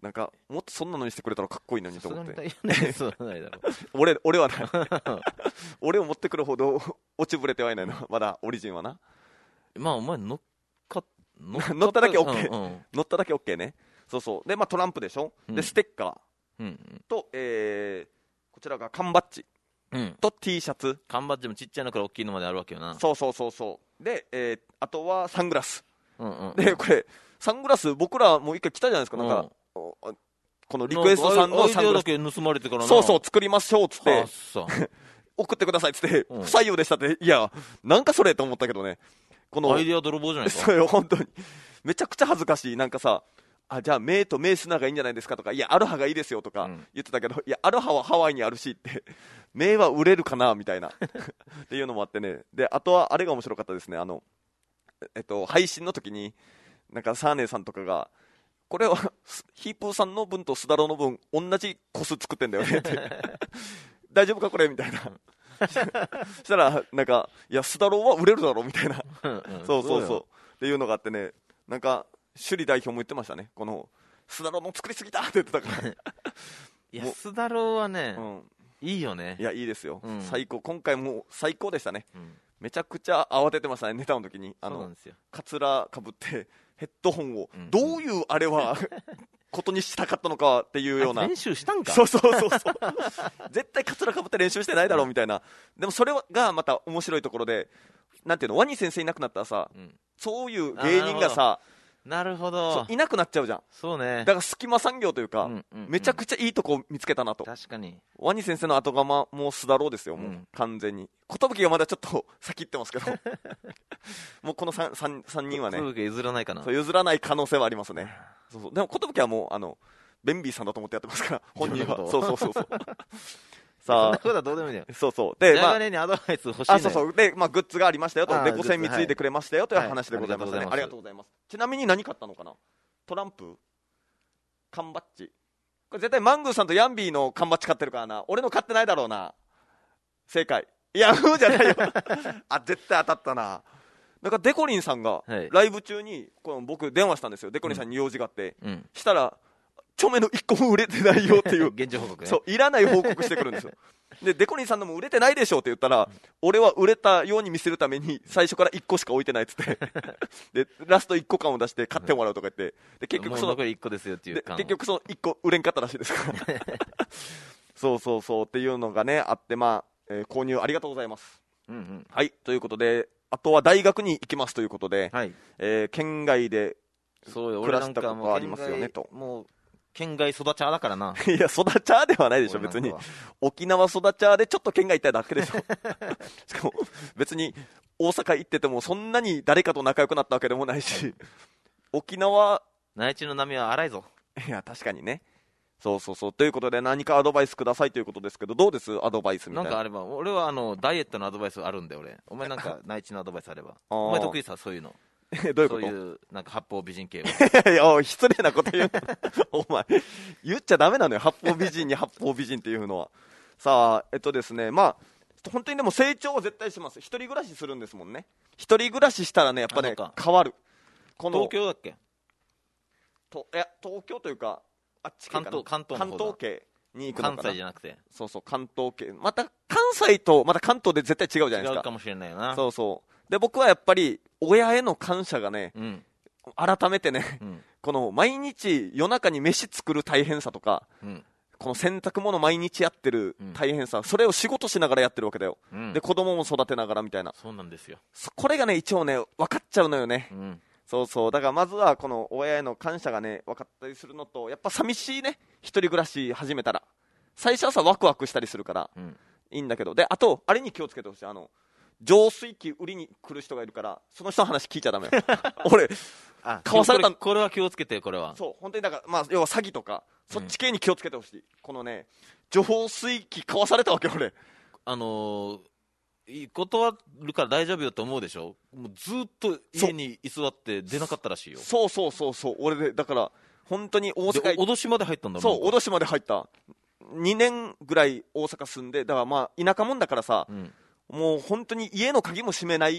A: なんかもっとそんなのにしてくれたらかっこいいのにと思って。
B: そうないだろ
A: 俺俺はない俺を持ってくるほど落ちぶれてはいないのまだオリジンはな。
B: まあお前乗っか
A: 乗っただけ OK、
B: うんうん、
A: 乗っただけ OK ね。そうそうで、まあ、トランプでしょ、うん、でステッカー、
B: うんうん、
A: と、えー、こちらが缶バッジ、うん、と T シャツ。
B: 缶バッジもちっちゃいのから大きいのまであるわけよな。
A: そうそうそうそうで、えー、あとはサングラス、
B: うんうんうん、
A: でこれサングラス僕らもう一回来たじゃないですか、なんか、うん、このリクエストさんのサングラス
B: アイデアだけ盗まれてからな。
A: そうそう作りましょうっつって送ってくださいっつって、うん、不採用でしたって。いやなんかそれと思ったけどね、この
B: アイデア泥棒じゃないか。
A: そうよ本当にめちゃくちゃ恥ずかしい。なんかさあじゃあ名と名砂がいいんじゃないですかとか、いやアルハがいいですよとか言ってたけど、うん、いやアルハはハワイにあるしって名は売れるかなみたいなっていうのもあってね。であとはあれが面白かったですね、あのえっと配信の時になんかサーネーさんとかがこれはヒープーさんの分とスダロの分同じ個数作ってんだよねって大丈夫かこれみたいなしたらなんかいやスダロは売れるだろみたいなそうそうそうっていうのがあってね、なんか首里代表も言ってましたね、このスダロの作りすぎたって言ってたからい
B: やスダロはね、うん、いいよね。
A: いやいいですよ、うん、最高。今回も最高でしたね、うん、めちゃくちゃ慌ててましたね、ネタの時に。あのカツラかぶってヘッドホンを、うん、どういうあれはことにしたかったのかっていうような
B: 練習したんか。
A: そうそうそうそう絶対カツラかぶって練習してないだろうみたいな。でもそれがまた面白いところで、なんていうの、ワニ先生いなくなったらさ、うん、そういう芸人がさ、
B: なるほど
A: いなくなっちゃうじゃん。
B: そうね。
A: だから隙間産業というか、うんうんうん、めちゃくちゃいいとこ見つけたなと。
B: 確かに
A: ワニ先生の後釜もうスダローですよ、もう、うん、完全に。寿がまだちょっと先行ってますけどもうこの 3, 3, 3人はね
B: 譲らないかな。
A: そう譲らない可能性はありますね。そうそうでも寿はもうあのベンビーさんだと思ってやってますから本人は。そうそうそうそう
B: さあそんなことはどうでもいいんだよ。
A: そうそうで、
B: まあ、にアドバイス欲しいね。
A: あそうそうで、まあ、グッズがありましたよと、でごせん貢いでくれましたよという話でございますね、はい、ありがとうございます。ちなみに何買ったのかな。トランプ、缶バッジ、これ絶対マングーさんとヤンビーの缶バッジ買ってるからな。俺の買ってないだろうな。正解。いやふーじゃないよあ絶対当たったな。なんかデコリンさんがライブ中にこの僕電話したんですよ、デコリンさんに用事があって、うん、したらチョメのいっこも売れてないよっていう
B: 現状報告ね。
A: そういらない報告してくるんですよでデコリンさんのも売れてないでしょって言ったら、うん、俺は売れたように見せるために最初からいっこしか置いてないっつってでラストいっこ缶を出して買ってもらうとか言って、で結局その
B: もう残りいっこですよっていう缶を、
A: 結局そのいっこ売れんかったらしいですからそうそうそうっていうのがねあって、まあ、えー、購入ありがとうございます、うんうん、はいということで、あとは大学に行きますということで、はい、えー、県外で暮らしたことがありますよねと。
B: もう県外育ちゃーだからな。
A: いや育ちゃーではないでしょ別に。沖縄育ちゃーでちょっと県外行っただけでしょしかも別に大阪行っててもそんなに誰かと仲良くなったわけでもないし沖縄
B: 内地の波は荒いぞ。
A: いや確かにね。そうそうそうということで、何かアドバイスくださいということですけど、どうですアドバイスみたいな。
B: なんかあれば、俺はあのダイエットのアドバイスあるんで、俺お前なんか内地のアドバイスあればお前得意さ、そういうの
A: どういうこと。
B: そういうなんか八方美人系
A: はいや失礼なこと言うお前言っちゃダメなのよ、八方美人に八方美人っていうのは。さあえっとですね、まあ本当にでも成長は絶対します。一人暮らしするんですもんね。一人暮らししたらねやっぱね変わる。
B: この東京だっけ。
A: といや東京というかあっち系かな、
B: 関東関東の方だ。
A: 関東系に行くのかな。
B: 関西じゃなくて。
A: そうそう関東系、また関西とまた関東で絶対違うじゃないですか。
B: 違うかもしれないよな。
A: そうそうで僕はやっぱり親への感謝がね、うん、改めてね、うん、この毎日夜中に飯作る大変さとか、うん、この洗濯物毎日やってる大変さ、うん、それを仕事しながらやってるわけだよ、うん、で子供も育てながらみたいな。
B: そうなんですよ。
A: これがね一応ね分かっちゃうのよね、うん、そうそうだからまずはこの親への感謝がね分かったりするのと、やっぱ寂しいね一人暮らし始めたら。最初はさワクワクしたりするから、うん、いいんだけど、であとあれに気をつけてほしい。あの浄水器売りに来る人がいるから、その人の話聞いちゃダメよ俺買わされた。
B: これ、これは気をつけて。これは
A: そう本当にだから、まあ、要は詐欺とかそっち系に気をつけてほしい、うん、このね浄水器買わされたわけ俺。
B: あのー、断るから大丈夫よと思うでしょ。もうずっと家に居座って出なかったらしいよ。
A: そうそうそうそう俺でだから本当に大阪
B: 脅しまで入ったんだもん。
A: そう脅しまで入った。にねんぐらい大阪住んで、だからまあ田舎もんだからさ、うん、もう本当に家の鍵も閉めない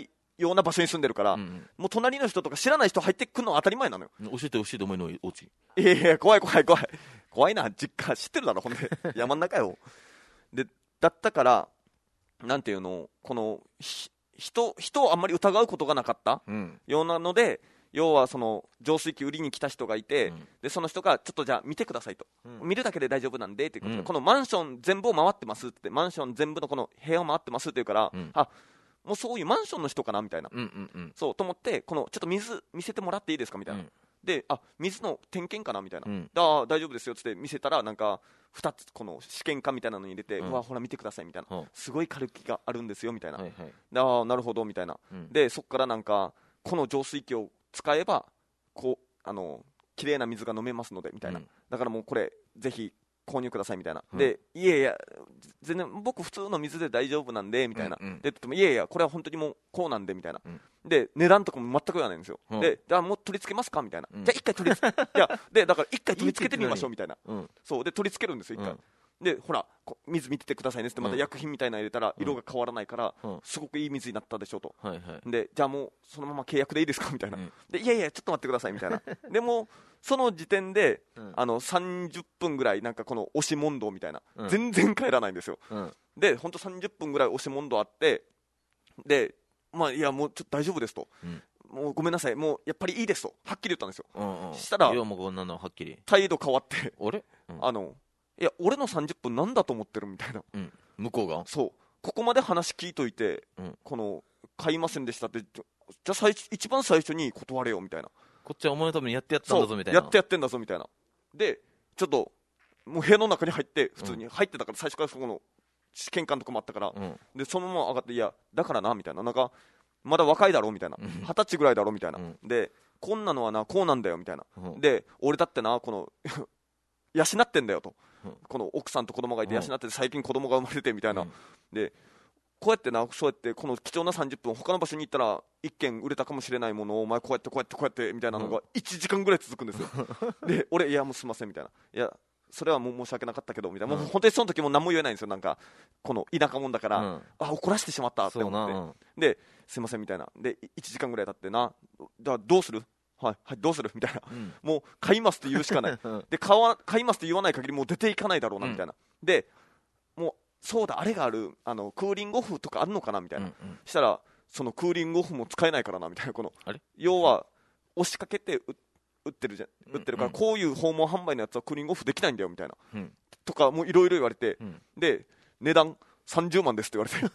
A: ような場所に住んでるから、うんうん、もう隣の人とか知らない人入ってくるのは当たり前なのよ。
B: 教えて教えてお前のお家。
A: いやいや怖い怖い怖い怖いな、実家知ってるだろほんで山ん中よ。でだったからなんていうの、この人人をあんまり疑うことがなかったようなので、うん、要はその浄水器売りに来た人がいて、うん、でその人がちょっとじゃあ見てくださいと、うん、見るだけで大丈夫なんでっていうことで、うん、このマンション全部を回ってますって、マンション全部のこの部屋を回ってますって言うから、うん、あもうそういうマンションの人かなみたいな、うんうんうん、そうと思って、このちょっと水見せてもらっていいですかみたいな、うん、であ水の点検かなみたいな、うん、あ大丈夫ですよって見せたら、なんかふたつこの試験管みたいなのに入れて、うん、うわほら見てくださいみたいな、うん、すごい軽気があるんですよみたいな、はいはい、あなるほどみたいな、うん、でそこからなんかこの浄水器を使えばこうあの綺麗な水が飲めますのでみたいな、うん、だからもうこれぜひ購入くださいみたいな、うん、でいやいや全然僕普通の水で大丈夫なんでみたいな、うんうん、で言ってもいやいやこれは本当にもうこうなんでみたいな、うん、で値段とかも全く言わないんですよ、うん、でじゃあもう取り付けますかみたいな、うん、じゃあ一回取り付けいやでだから一回取り付けてみましょうみたいな、うん、そうで取り付けるんですよ一回、うんでほら水見ててくださいねってまた薬品みたいなの入れたら色が変わらないからすごくいい水になったでしょと、はいはい、でじゃあもうそのまま契約でいいですかみたいな、うん、でいやいやちょっと待ってくださいみたいなでもその時点で、うん、あのさんじゅっぷんぐらいなんかこの押し問答みたいな、うん、全然帰らないんですよ、うん、でほんとさんじゅっぷんぐらい押し問答あってでまあいやもうちょっと大丈夫ですと、うん、もうごめんなさいもうやっぱりいいですとはっきり言ったんですよ、うんうん、したらいやもうこんなのはっきり態度変わってあれ、うん、あのいや俺のさんじゅっぷんなんだと思ってるみたいな、うん、向こうがそうここまで話聞いといて、うん、この買いませんでしたってじゃあ最一番最初に断れよみたいな、こっちはお前のためにやってやったんだぞみたいな、やってやってんだぞみたいなでちょっともう部屋の中に入って普通に入ってたから、最初からそこの試験官とかもあったから、うん、でそのまま上がっていやだからなみたいな、なんかまだ若いだろみたいな、二十、歳ぐらいだろみたいな、うん、でこんなのはなこうなんだよみたいな、うん、で俺だってなこの養ってんだよと、うん、この奥さんと子供がいて養ってて最近子供が生まれてみたいな、うん、でこうやってなそうやってこの貴重なさんじゅっぷん他の場所に行ったらいっけん売れたかもしれないものをお前こうやってこうやってこうやってみたいなのがいちじかんぐらい続くんですよ、うん、で俺いやもうすいませんみたいな、いやそれはもう申し訳なかったけどみたいな、うん、もう本当にその時も何も言えないんですよ、なんかこの田舎者だから、うん、あ怒らせてしまったって思って、うん、ですいませんみたいなでいちじかんぐらい経ってなじゃあどうするはい、はい、どうするみたいな、うん、もう買いますって言うしかないで 買, わ買いますって言わない限りもう出ていかないだろうなみたいな、うん、でもうそうだあれがあるあのクーリングオフとかあるのかなみたいな、うんうん、したらそのクーリングオフも使えないからなみたいな、このあれ要は押しかけて売ってるじゃん売ってるから、うんうん、こういう訪問販売のやつはクーリングオフできないんだよみたいな、うん、とかもういろいろ言われて、うん、で値段さんじゅうまんですって言われて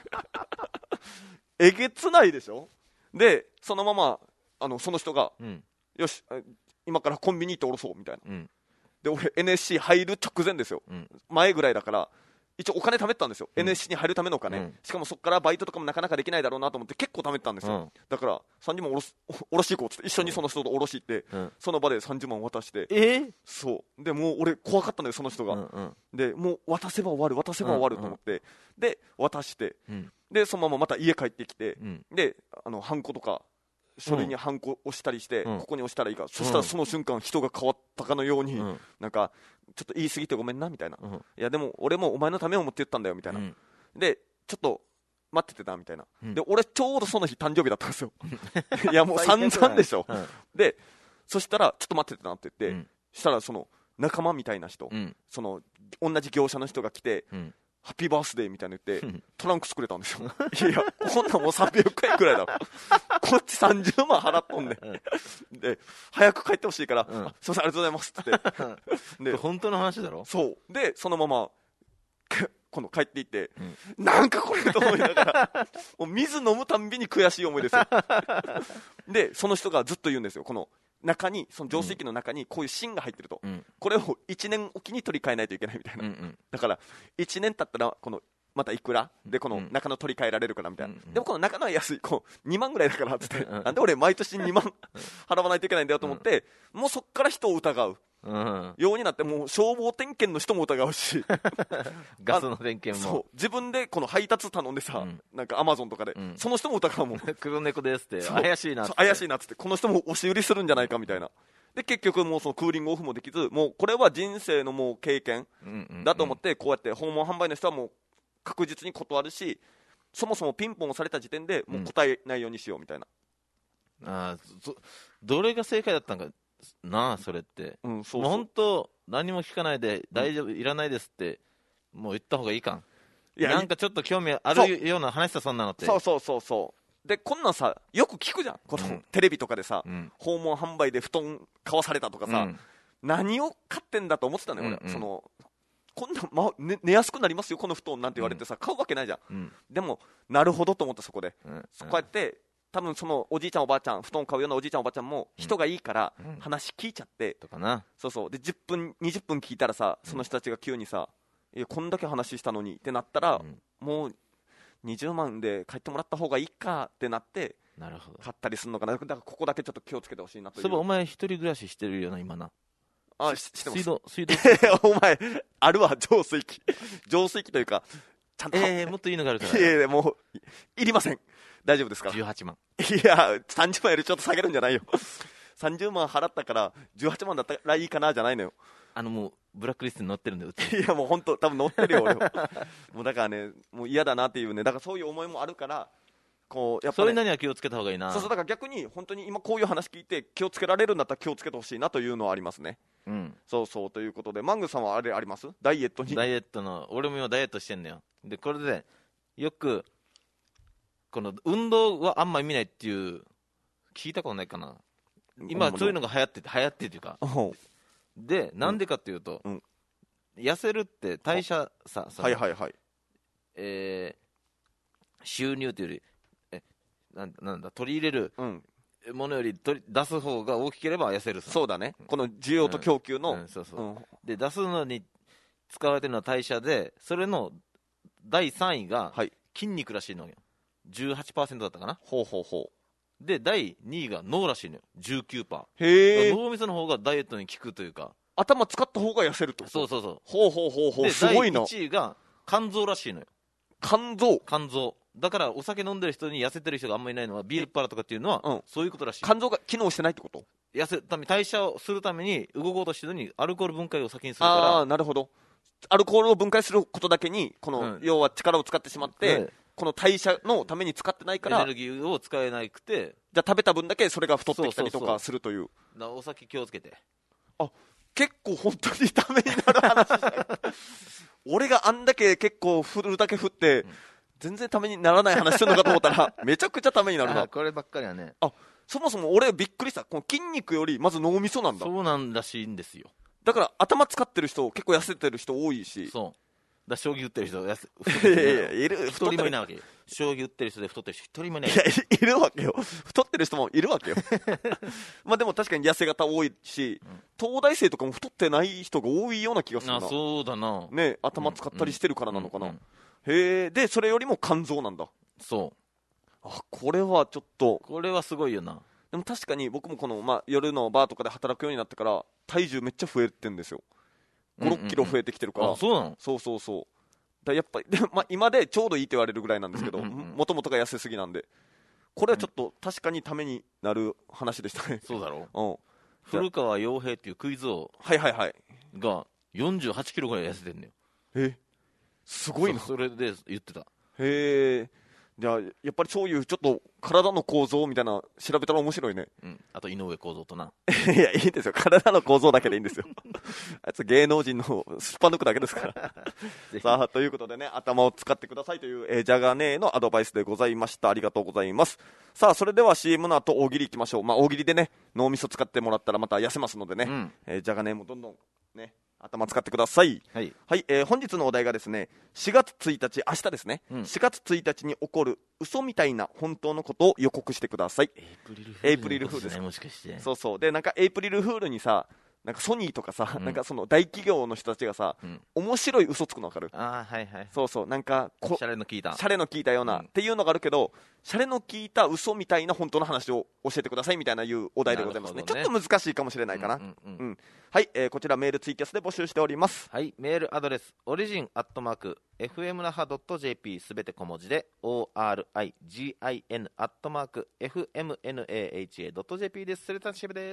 A: えげつないでしょ。でそのままあのその人が、うん、よし今からコンビニ行っておろそうみたいな、うん、で俺 エヌエスシー 入る直前ですよ、うん、前ぐらいだから一応お金貯めてたんですよ、うん、エヌエスシー に入るためのお金、うん、しかもそこからバイトとかもなかなかできないだろうなと思って結構貯めてたんですよ、うん、だからさんじゅうまんおろすおろし行こうっつって一緒にその人とおろし行って、うん、その場でさんじゅうまん渡して、えー、そうでもう俺怖かったんだよその人が、うんうん、でもう渡せば終わる渡せば終わると思って、うんうん、で渡して、うん、でそのまままた家帰ってきて、うん、であのハンコとか書類にハンコ押したりして、うん、ここに押したらいいか、うん、そしたらその瞬間人が変わったかのように、うん、なんかちょっと言い過ぎてごめんなみたいな、うん、いやでも俺もお前のためを思って言ったんだよみたいな、うん、でちょっと待っててたみたいな、うん、で俺ちょうどその日誕生日だったんですよいやもう散々でしょ、うん、でそしたらちょっと待っててなって言って、うん、したらその仲間みたいな人、うん、その同じ業者の人が来て、うんハッピーバースデーみたいな言ってトランクスくれたんですよいやこんなんもうさんびゃくえんくらいだろこっちさんじゅうまん払っとんねんで早く帰ってほしいから、うん、あすいませんありがとうございますってで
B: 本当の話だろ。
A: そうでそのまま今度帰っていって、うん、なんかこれと思いながらもう水飲むたんびに悔しい思いですよでその人がずっと言うんですよ、この中にその浄水器の中にこういう芯が入ってると、うん、これをいちねんおきに取り替えないといけないみたいな、うんうん、だからいちねん経ったらこのまたいくらでこの中の取り替えられるからみたいな、うんうん、でもこの中のは安いこうにまんぐらいだからっつって、うんうん、なんで俺毎年にまん払わないといけないんだよと思って、うん、もうそっから人を疑ううん、ようになって、もう消防点検の人も疑うし
B: ガスの点検も
A: そう自分でこの配達頼んでさ、うん、なんかアマゾンとかで、うん、その人も疑うもん
B: 黒猫ですって怪しいなって
A: 怪しいなっつってこの人も押し売りするんじゃないかみたいなで結局もうそのクーリングオフもできず、もうこれは人生のもう経験だと思って、こうやって訪問販売の人はもう確実に断るし、 そもそもピンポンをされた時点でもう答えないようにしようみたいな、
B: うん、あどれが正解だったんかなあそれって、うん、そうそうもう本当何も聞かないで大丈夫、うん、いらないですってもう言った方がいいかん。いやなんかちょっと興味あるような話さそんなのって。
A: そうそうそうそうでこんなんさよく聞くじゃんこの、うん、テレビとかでさ、うん、訪問販売で布団買わされたとかさ、うん、何を買ってんだと思ってたのよ、うんうん、俺そのこんな、まね、寝やすくなりますよこの布団なんて言われてさ、うん、買うわけないじゃん、うん、でもなるほどと思ったそこで、うん、そこやって多分そのおじいちゃんおばあちゃん布団買うようなおじいちゃんおばあちゃんも人がいいから話聞いちゃって、
B: とかな
A: そうそうでじゅっぷんにじゅっぷん聞いたらさその人たちが急にさ、いやこんだけ話したのにってなったら、うん、もうにじゅうまんで帰ってもらった方がいいかってなって
B: なるほど
A: 買ったりするのかな。だからここだけちょっと気をつけてほしいなという。
B: そういえばお前一人暮らししてるよな今な。
A: あししてます
B: 水道水道
A: お前あるわ浄水器浄水器というかちゃんと
B: えー、もっといいのがあるから
A: いやいやもういりません大丈夫ですか。
B: じゅうはちまん
A: いやさんじゅうまんよりちょっと下げるんじゃないよさんじゅうまん払ったからじゅうはちまんだったらいいかなじゃないのよ。
B: あのもうブラックリストに載ってるんでうち
A: いやもう本当多分載ってるよ俺もうだからねもう嫌だなっていうねだからそういう思いもあるからこうやっぱ、ね、
B: それなりには気をつけた方がいいな。
A: そうそうだから逆に本当に今こういう話聞いて気をつけられるんだったら気をつけてほしいなというのはありますね。うんそうそうということでマングさんはあれありますダイエットに。
B: ダイエットの俺も今ダイエットしてんだよ。でこれでよくこの運動はあんまり見ないっていう聞いたことないかな。今そういうのが流行ってて流行ってっていうかでなんでかっていうと、うん、痩せるって代謝さその
A: はいはいはい、
B: えー、収入というよりえなんなんだ取り入れるものより取り出す方が大きければ痩せるさ。
A: そうだねこの需要と供給の、
B: うんうん、そうそう、うん、で出すのに使われてるのは代謝でそれのだいさんいが筋肉らしいのよ じゅうはちパーセント だったかな。
A: ほうほうほう
B: でだいにいが脳らしいのよ じゅうきゅうパーセント。
A: へえ
B: 脳みその方がダイエットに効くというか
A: 頭使った方が痩せるってこと。
B: そうそうそう
A: ほうほうほうほうすごいな。
B: だいいちいが肝臓らしいのよ。
A: 肝臓
B: 肝臓だからお酒飲んでる人に痩せてる人があんまりいないのはビールっ腹とかっていうのは、うん、そういうことらしい。
A: 肝臓が機能してないってこと。
B: 痩せるため代謝をするために動こうとしてるのにアルコール分解を先にするから。
A: ああなるほど。アルコールを分解することだけにこの、うん、要は力を使ってしまって、うん、この代謝のために使ってないから
B: エネルギーを使えなくて
A: じゃあ食べた分だけそれが太ってきたりとかするという。
B: そうそうそう。お酒気をつけて。
A: あ結構本当にためになる話俺があんだけ結構振るだけ振って、うん、全然ためにならない話してるのかと思ったらめちゃくちゃためになるな。
B: こればっかりはね。
A: あそもそも俺びっくりした。この筋肉よりまず脳みそなんだ。
B: そうなんらしいんですよ。
A: だから頭使ってる人結構痩せてる人多いし。
B: そうだ将棋打ってる人痩せ
A: いやいやいる
B: 一人もいないわけよ。将棋打ってる人で太ってる人一人もいない。
A: いや い, いるわけよ。太ってる人もいるわけよまあでも確かに痩せ型多いし、うん、東大生とかも太ってない人が多いような気がするな。
B: あそうだな、
A: ね、頭使ったりしてるからなのかな、うんうんうん、へえでそれよりも肝臓なんだ。
B: そう
A: あこれはちょっと
B: これはすごいよな。
A: でも確かに僕もこの、まあ、夜のバーとかで働くようになってから体重めっちゃ増えてんですよ。ご、ろっキロ増えてきてるから、うんうんうん、
B: あそうなの。
A: そうそうそうだやっぱりで、まあ、今でちょうどいいって言われるぐらいなんですけどもともとが痩せすぎなんでこれはちょっと確かにためになる話でしたね。
B: そうだろ
A: う、うん、
B: 古川洋平っていうクイズ王
A: はいはいはい
B: がよんじゅうはちキロぐらい痩せてんのよ。
A: えすごいな。
B: そ, それで言ってた。
A: へえじゃあやっぱりそういうちょっと体の構造みたいな調べたら面白いね、
B: うん、あと井上公造とな。
A: いやいいんですよ体の構造だけでいいんですよあいつ芸能人のすっぱ抜くだけですからさあということでね頭を使ってくださいという、えー、ジャガネーのアドバイスでございました。ありがとうございます。さあそれでは シーエム の後大喜利いきましょう。まあ大喜利でね脳みそ使ってもらったらまた痩せますのでね、うんえー、ジャガネーもどんどんね頭使ってください。はい、はいえー、本日のお題がですねしがつついたち明日ですね、うん、しがつついたちに起こる嘘みたいな本当のことを予告してください。
B: エイプリルフールですね。もしかして
A: そうそうでなんかエイプリルフールにさなんかソニーとかさ、うん、なんかその大企業の人たちがさ、うん、面白い嘘つくの分かる。
B: あはいはい
A: そうそうなんか
B: こシャレの効いた
A: シャレの効いたような、うん、っていうのがあるけどシャレの効いた嘘みたいな本当の話を教えてくださいみたいないうお題でございます ね, ねちょっと難しいかもしれないかな、うんうんうんうん、はい、えー、こちらメールツイキャスで募集しております。
B: はいメールアドレスオリジンアットマーク エフエム 那覇 ドット ジェーピー すべて小文字で オーアールアイジーアイエヌ アットマーク エフエムエヌエーエイチエー ドット ジェーピー です。それではシェフです。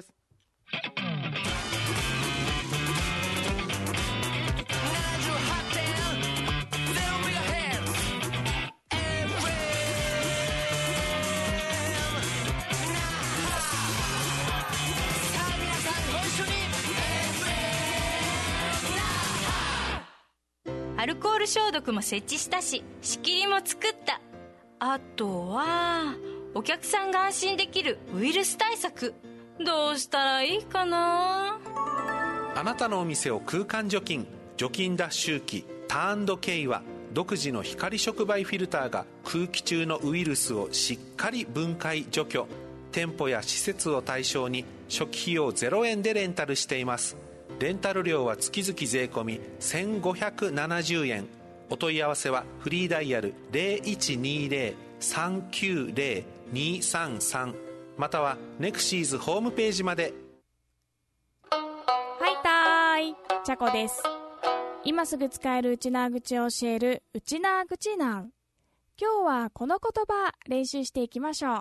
C: ルコール消毒も設置したし、仕切りも作った。あとはお客さんが安心できるウイルス対策、どうしたらいいかな。
D: あなたのお店を空間除菌、除菌脱臭機ターンケイは独自の光触媒フィルターが空気中のウイルスをしっかり分解除去。店舗や施設を対象に初期費用ゼロえんでレンタルしています。レンタル料は月々税込みせんごひゃくななじゅうえん。お問い合わせはフリーダイヤル ゼロいちにゼロ さんきゅうゼロ にさんさん またはネクシーズホームページまで。
F: はいたーい、チャコです。今すぐ使えるウチナー口を教えるウチナー口ナウ。今日はこの言葉練習していきましょう。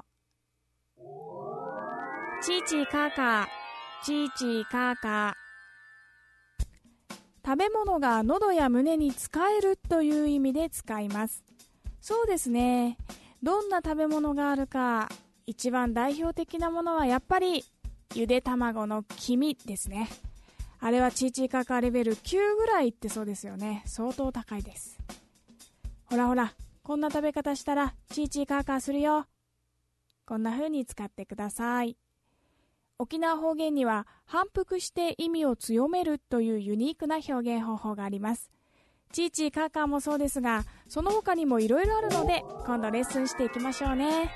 F: チーチーカーカー、チーチーカーカー。食べ物が喉や胸に使えるという意味で使います。そうですね。どんな食べ物があるか、一番代表的なものはやっぱりゆで卵の黄身ですね。あれはチーチーカーカーレベルきゅうぐらいいってそうですよね。相当高いです。ほらほら、こんな食べ方したらチーチーカーカーするよ。こんな風に使ってください。沖縄方言には反復して意味を強めるというユニークな表現方法があります。チーチーカーカーもそうですが、その他にもいろいろあるので、今度レッスンしていきましょうね。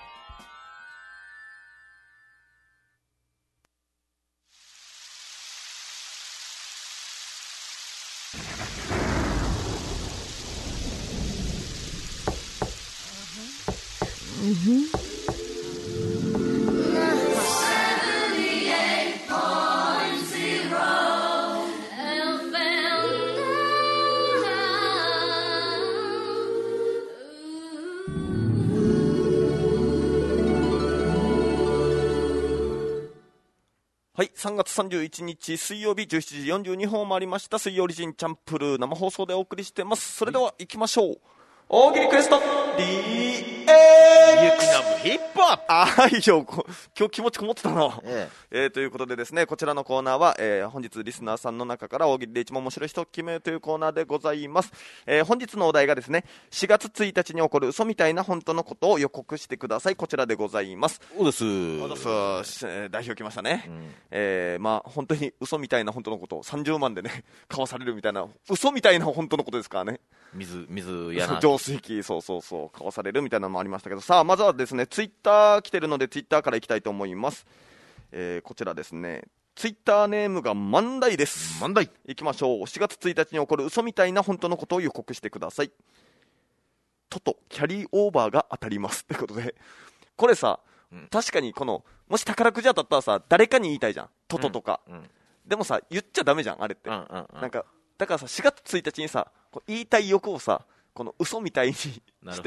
A: はい、さんがつさんじゅういちにち水曜日じゅうしちじよんじゅうにふんもありました。水曜オリジンチャンプルー生放送でお送りしてます。それでは行きましょう。大喜利クエスト ディーエックス
B: ユキナムヒップアップ。
A: あいよ、今日気持ちこもってたな、
B: え
A: ええー、ということでですね、こちらのコーナーは、えー、本日リスナーさんの中から大喜利で一番面白い人を決めるというコーナーでございます。えー、本日のお題がですね、しがつついたちに起こる嘘みたいな本当のことを予告してください。こちらでございます。
B: そうです。
A: そうです、えー、代表来ましたね、
B: うん、
A: えー、まあ本当に嘘みたいな本当のことをさんじゅうまんでね買わされるみたいな嘘みたいな本当のことですからね。
B: 水水やな
A: 浄水器、そうそうそう買わされるみたいなのもありましたけど、さあまずはですね、ツイッター来てるのでツイッターからいきたいと思います。えー、こちらですね、ツイッターネームが万代です。
B: 万代
A: いきましょう。しがつついたちに起こる嘘みたいな本当のことを予告してください。トトキャリーオーバーが当たりますってことで、これさ、うん、確かにこのもし宝くじ当たったらさ、誰かに言いたいじゃん、トトとか、うんうん、でもさ言っちゃダメじゃんあれって、うんうんうん、なんかだからさしがつついたちにさ言いたい欲をさこの嘘みたいにして、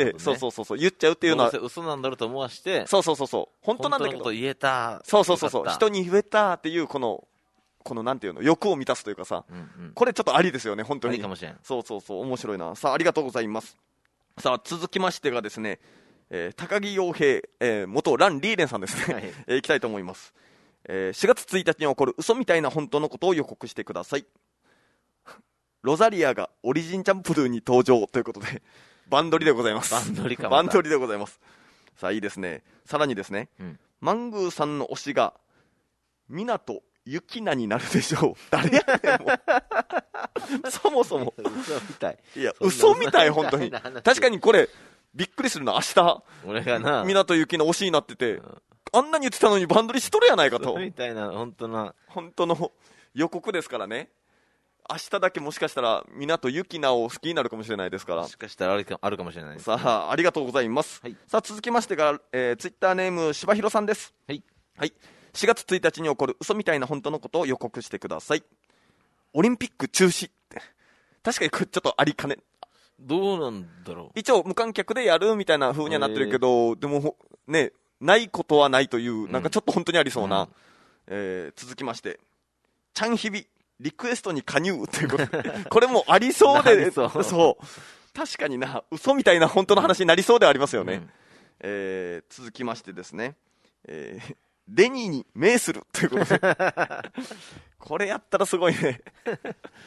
A: ね、そうそうそうそう言っちゃうっていうのは
B: 嘘なんだろうと思わして、
A: そうそうそうそう本当なんだけど
B: 本当のこと言えた、
A: そうそうそうそう人に言えたっていうこのこのなんていうの欲を満たすというかさ、うんうん、これちょっとありですよね本当に。
B: ありかもしれん。そう
A: そうそう面白いな。さあありがとうございます。さあ続きましてがですね、えー、高木陽平、えー、元ランリーレンさんですね、はいえー、いきたいと思います。えー、しがつついたちに起こる嘘みたいな本当のことを予告してください。ロザリアがオリジンチャンプルーに登場ということでバンドリでございます。
B: バンドリか
A: バンドリでございます。さあいいですね。さらにですね、うん、マングーさんの推しが港ゆきなになるでしょう。誰やねんもうそもそも
B: 嘘みたい。
A: いや嘘みたい本当に。確かにこれびっくりするな。明日
B: 俺がな
A: 港ゆきの推しになってて、うん、あんなに言ってたのにバンドリしとるやないかと。
B: 嘘みたいな本当な
A: 本当の予告ですからね。明日だけもしかしたら港ゆきなを好きになるかもしれないですから、
B: もしかしたらあるか、あるかもしれないです、
A: ね、さあありがとうございます、はい、さあ続きましてが、えー、ツイッターネームしばひろさんです。
B: はい、
A: はい、しがつついたちに起こる嘘みたいな本当のことを予告してください。オリンピック中止って確かにこれちょっとありかね。
B: どうなんだろう。
A: 一応無観客でやるみたいな風にはなってるけど、でもねないことはないという、うん、なんかちょっと本当にありそうな、うんえー、続きましてちゃんひびリクエストに加入ということでこれもありそうでそうそう確かにな嘘みたいな本当の話になりそうではありますよね、うんえー、続きましてですね、えー、レニーに命するということでこれやったらすごいね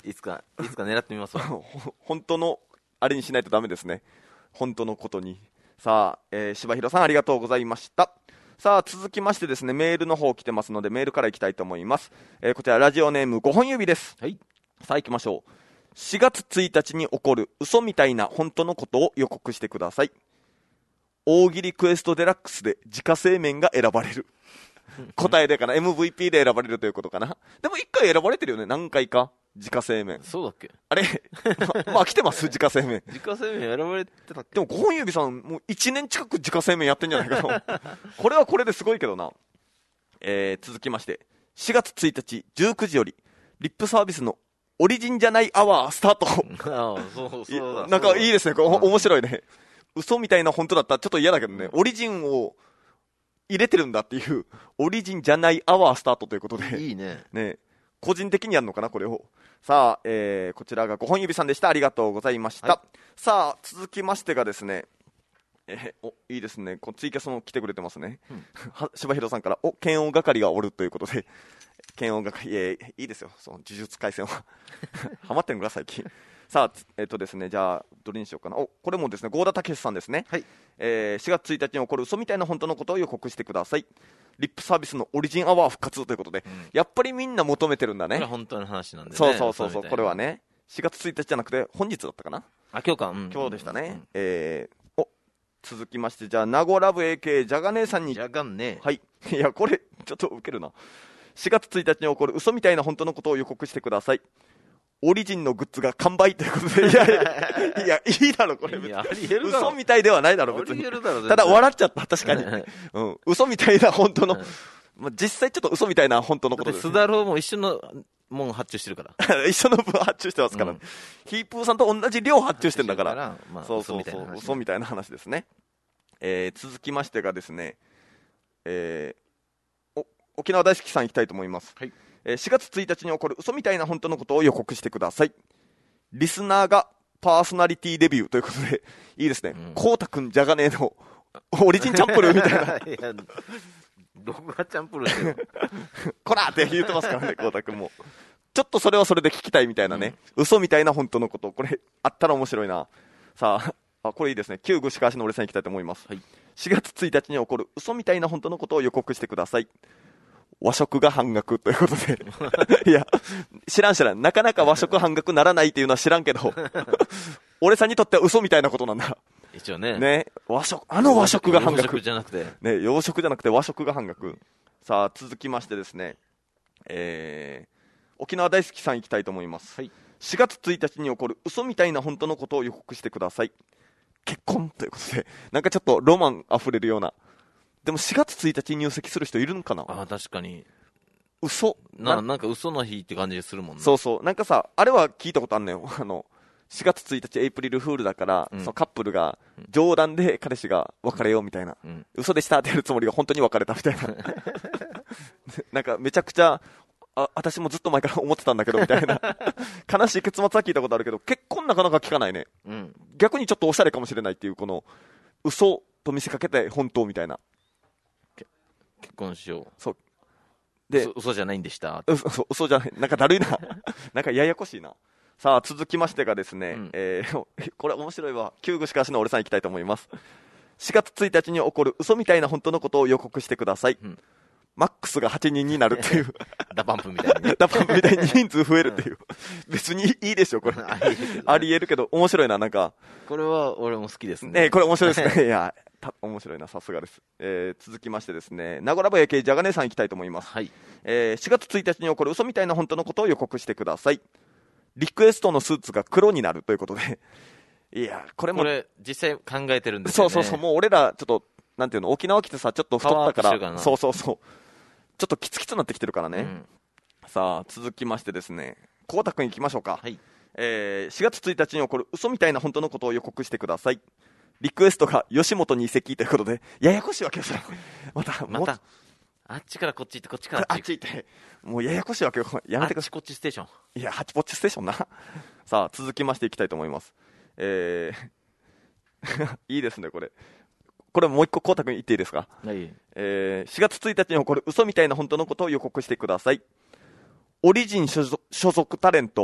B: いつかいつか狙ってみますわ
A: 本当のあれにしないとダメですね。本当のことに。さあ、えー、柴弘さんありがとうございました。さあ続きましてですね、メールの方来てますのでメールからいきたいと思います。えー、こちらラジオネームごほん指です。
B: はい。
A: さあ行きましょう。しがつついたちに起こる嘘みたいな本当のことを予告してください。大喜利クエストデラックスで自家製麺が選ばれる答えでかな エムブイピー で選ばれるということかな。でもいっかい選ばれてるよね、何回か。自家製麺。
B: そうだっけ。
A: あれま, まあ来てます自家製麺。
B: 自家製麺選ばれてたっけ。
A: でもごほん指さんもういちねん近く自家製麺やってんじゃないかなこれはこれですごいけどな。えー、続きましてしがつついたちじゅうくじよりリップサービスのオリジンじゃないアワースタート
B: ああそうそうだ。
A: なんかいいですね、これ、
B: うん、
A: 面白いね。嘘みたいな本当だったらちょっと嫌だけどね、オリジンを入れてるんだっていうオリジンじゃないアワースタートということで
B: いいね。
A: ね、個人的にやるのかなこれを。さあ、えー、こちらがごほん指さんでした。ありがとうございました。はい、さあ続きましてがですね、えー、おいいですね、こツイキャスも来てくれてますね、うん、柴弘さんからお検温係がおるということで、検温係、えー、いいですよその呪術廻戦はハマってるのか最近。さあえっ、ー、とですね、じゃあどれにしようかな。おこれもですね郷田武さんですね。はい、えー、しがつついたちに起こる嘘みたいな本当のことを予告してください。リップサービスのオリジンアワー復活ということで、うん、やっぱりみんな求めてるんだね。
B: これは本当の話なんでね。
A: そうそうそうそう、これはねしがつついたちじゃなくて本日だったかな。
B: あ今日か、うん、
A: 今日でしたね。うん、えー、お続きましてじゃあ名護ラブ エーケー ジャガ姉さんに。
B: ジャガね。
A: はいいやこれちょっとウケるな。しがつついたちに起こる嘘みたいな本当のことを予告してください。オリジンのグッズが完売ということで、いやいやいやいいだろこれ別に嘘みたいではないだろ別に。ただ笑っちゃった確かに、うん、嘘みたいな本当の、まあ、実際ちょっと嘘みたいな本当のことです、ね、
B: スダローも一緒のもん発注してるから
A: 一緒の分発注してますから、ね、うん、ヒープーさんと同じ量発注してるんだから、
B: まあ、
A: そうそうそう、嘘みたいな話ですね。えー、続きましてがですね、えー、お沖縄大好きさんいきたいと思います。はい、えー、しがつついたちに起こる嘘みたいな本当のことを予告してください。リスナーがパーソナリティデビューということでいいですね、こうたくんじゃがねえのオリジンチャンプルーみたいない
B: やどこがチャンプルーって
A: こらって言ってますからねこうたくんもちょっとそれはそれで聞きたいみたいなね、うん、嘘みたいな本当のこと、これあったら面白いな。さあ、あこれいいですね、旧串川市の俺さんいきたいと思います。はい、しがつついたちに起こる嘘みたいな本当のことを予告してください。和食が半額ということでいや知らん知らん、なかなか和食半額ならないっていうのは知らんけど俺さんにとっては嘘みたいなことなんだ
B: 一応ね。
A: ね、和食、あの和食が半額。
B: 洋食じゃなくて
A: ね、洋食じゃなくて和食が半額。さあ続きましてですね、えー、沖縄大好きさんいきたいと思います。はい、しがつついたちに起こる嘘みたいな本当のことを予告してください。結婚ということで、なんかちょっとロマンあふれるような。でもしがつついたちに入籍する人いるんかな。
B: あ、確かに
A: 嘘
B: な, なんか嘘の日って感じするもんね。
A: そうそう、なんかさあれは聞いたことあんのよ。あのしがつついたちエイプリルフールだから、うん、そのカップルが冗談で彼氏が別れようみたいな、うん、嘘でしたってやるつもりが本当に別れたみたいななんかめちゃくちゃあ私もずっと前から思ってたんだけどみたいな悲しい結末は聞いたことあるけど結婚なかなか聞かないね、うん、逆にちょっとおしゃれかもしれないっていう、この嘘と見せかけて本当みたいな。
B: 結婚しよう。
A: そう
B: で嘘、嘘じゃないんでした。
A: 嘘、嘘じゃない。なんかだるいななんかややこしいな。さあ続きましてがですね、うん、えー、これ面白いわ。旧串川市の俺さんいきたいと思います。しがつついたちに起こる嘘みたいな本当のことを予告してください。うん、マックスがはちにんになるっていう
B: ダパンプみたいに、ね、
A: ダパンプみたいに人数増えるっていう別にいいでしょこれありえるけど面白いな。なんか
B: これは俺も好きですね。
A: ね、これ面白いですねいやた面白いな、さすがです。えー、続きましてですね、名護ラボ エーケー ジャガネさんいきたいと思います。はい、えー、しがつついたちに起こる嘘みたいな本当のことを予告してください。リクエストのスーツが黒になるということでいやこれも
B: これ実際考えてるんですよね。
A: そうそうそう、もう俺らちょっとなんていうの、沖縄来てさちょっと太ったから、そうそうそう、ちょっときつきつなってきてるからね、うん、さあ続きましてですね、こうたくんいきましょうか。はい、えー、しがつついたちに起こる嘘みたいな本当のことを予告してください。リクエストが吉本に移籍ということで、ややこしいわけよまた
B: またあっちからこっち行ってこっちから
A: あっち行って、もうややこしいわけよ。やめてください。
B: あっちこっちステーション。
A: いや、ハチポッチステーションなさあ続きましていきたいと思います。えーいいですねこれ。これもう一個こうたくん言っていいですか。はい、えー、しがつついたちに起こる嘘みたいな本当のことを予告してください。オリジン所属、所属タレント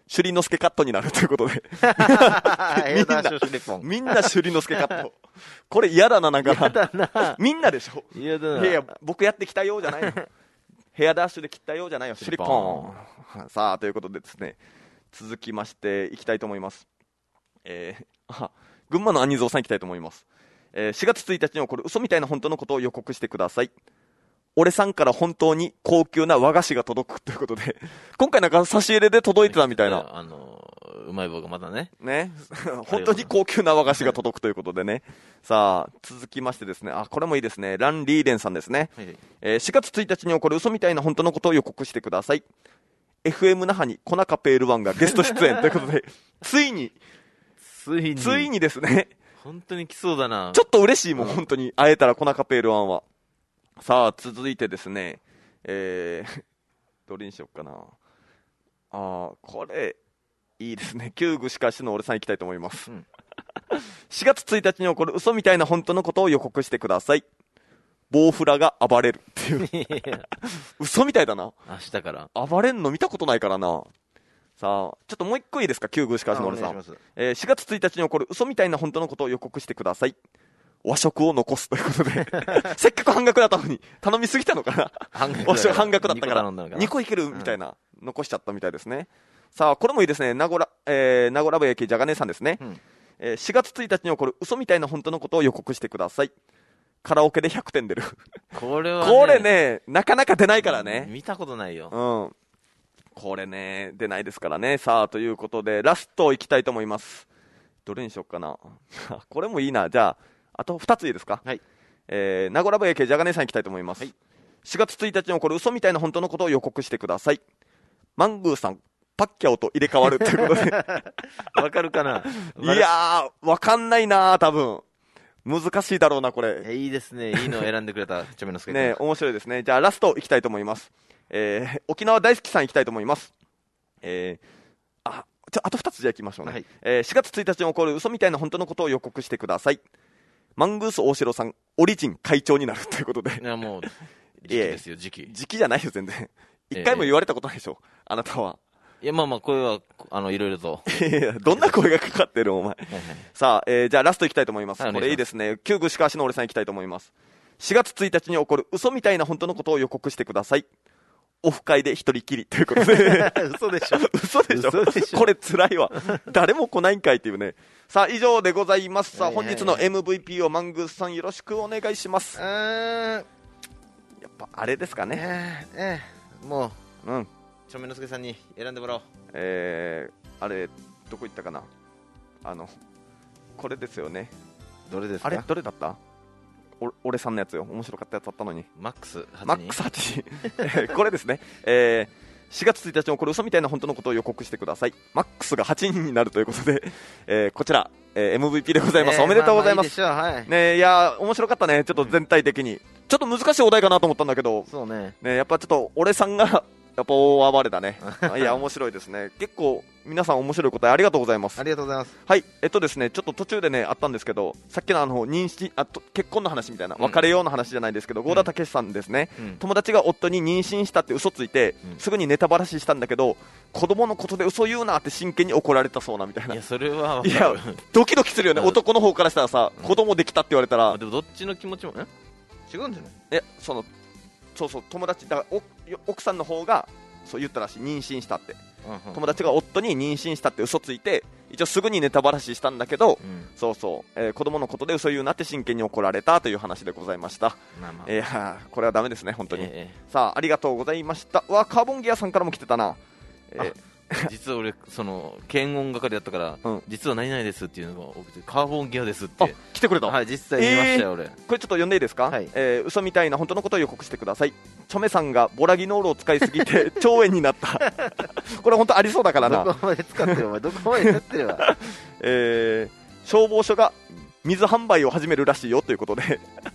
A: 首里之助カットになるということでみんなみんな首里之助カットこれ嫌だな。なんか
B: 嫌だな
A: みんなでしょ。
B: 嫌だな。
A: いやいや僕やってきたようじゃないのヘアダッシュで切ったようじゃないよ。シュリポーンさあということでですね、続きましていきたいと思います。えー、あ群馬のアニゾーさんいきたいと思います。えー、しがつついたちに起こる嘘みたいな本当のことを予告してください。俺さんから本当に高級な和菓子が届くということで今回なんか差し入れで届いてたみたいな、
B: あのうまい棒がまだね
A: ね本当に高級な和菓子が届くということでねさあ続きましてですね、あこれもいいですね。ランリーデンさんですね、はいはい。えー、しがつついたちに起こる嘘みたいな本当のことを予告してください。 エフエム 那覇にコナカペールワンがゲスト出演ということでついに
B: ついに
A: ついにですね、
B: 本当に来そうだな。
A: ちょっと嬉しいもん、うん、本当に会えたらコナカペールワンは。さあ続いてですね、えー、どれにしようかな。あこれいいですね。旧具しかしの俺さんいきたいと思います、うん、しがつついたちに起こる嘘みたいな本当のことを予告してください。ボウフラが暴れるっていう嘘みたいだな。
B: 明日から
A: 暴れんの見たことないからな。さあちょっともう一個いいですか。旧具しかしの俺さん、えー、しがつついたちに起こる嘘みたいな本当のことを予告してください。和食を残すということでせっかく半額だったのに頼みすぎたのかな半額和食半額だったからにこいけるみたいな、うん、残しちゃったみたいですね。さあこれもいいですね。名古屋、えー、名古屋部駅じゃがねさんですね、うんえー、しがつついたちに起こる嘘みたいな本当のことを予告してください。カラオケでひゃくてん出る
B: これは、ね、
A: これねなかなか出ないからね。
B: 見たことないよ。
A: うんこれね出ないですからね。さあということでラストいきたいと思います。どれにしようかなこれもいいな。じゃああとふたついいですか。はい、えー、名古屋部駅じゃがねさんいきたいと思います、はい、しがつついたちに起こる嘘みたいな本当のことを予告してください。マングーさんパッキャオと入れ替わるということで
B: わかるかな。
A: いやーわかんないな。多分難しいだろうなこれ。
B: いいですね。いいのを選んでくれたちょめのすけ
A: ね面白いですね。じゃあラストいきたいと思います。えー、沖縄大好きさんいきたいと思います。えーあちょあとふたつじゃあいきましょうね、はいえー、しがつついたちに起こる嘘みたいな本当のことを予告してください。マングース大城さんオリジン会長になるということで。
B: いやもう時期ですよ時期。
A: 時期じゃないよ全然。一回も言われたことないでしょ、えー、あなたは。
B: いやまあまあ声はあのいろいろと
A: どんな声がかかってるお前さあ、えー、じゃあラストいきたいと思います、はい、これいいですね。旧具しかしの俺さんいきたいと思います。しがつついたちに起こる嘘みたいな本当のことを予告してください。オフ会で一人きりということで
B: 嘘でしょ
A: 嘘でしょでしょこれ辛いわ誰も来ないんかいっていうね。さあ以上でございます。さあ本日の エムブイピー をマングースさんよろしくお願いします。やっぱあれですかね。
B: えーえー、もううんちょめのすけさんに選んでもらおう。
A: えー、あれどこ行ったかな。あのこれですよね。
B: どれですか。
A: あれどれだった。お俺さんのやつよ。面白かったやつだったのに
B: マックスはちに
A: マックスはちこれですね、えー、しがつついたちに起こる嘘みたいな本当のことを予告してください。マックスがはちにんになるということで、えー、こちら、えー、エムブイピー でございます、えー、おめでとうございます。
B: まあまあいいでしょう、はい、
A: ね、いや面白かったね。ちょっと全体的に、うん、ちょっと難しいお題かなと思ったんだけど
B: そうね、
A: ねやっぱちょっと俺さんがやっぱ大暴れだねいや面白いですね。結構皆さん面白い答えありがとうございます。
B: ありがとうございます。
A: はいえっとですねちょっと途中でねあったんですけど、さっきのあの妊娠あと結婚の話みたいな、うん、別れようの話じゃないですけど、うん、郷田武さんですね、うん、友達が夫に妊娠したって嘘ついて、うん、すぐにネタばらししたんだけど子供のことで嘘言うなって真剣に怒られたそうなみたいな。
B: いやそれは
A: いやドキドキするよね男の方からしたらさ、うん、子供できたって言われたら。
B: でもどっちの気持ちもえ違うんじゃない。
A: えそのそうそう友達だからお奥さんの方がそう言ったらしい。妊娠したって、うんうん、友達が夫に妊娠したって嘘ついて一応すぐにネタばらししたんだけど、うん、そうそう、えー、子供のことで嘘言うなって真剣に怒られたという話でございました。まあまあ、えー、これはダメですね本当に、えー、さあありがとうございました。わカーボンギアさんからも来てたな、えー
B: 実は俺その検温係だったから、うん、実は何々ですっていうのが多くてカーボンギアですって
A: 来てくれた。
B: はい実際見ましたよ、えー、俺
A: これちょっと読んでいいですか、はいえー、嘘みたいな本当のことを予告してください。チョメさんがボラギノールを使いすぎて腸炎になったこれ本当ありそうだからな。
B: どこまで使ってるお前どこまでやってるわ、え
A: ー、消防署が水販売を始めるらしいよということでさ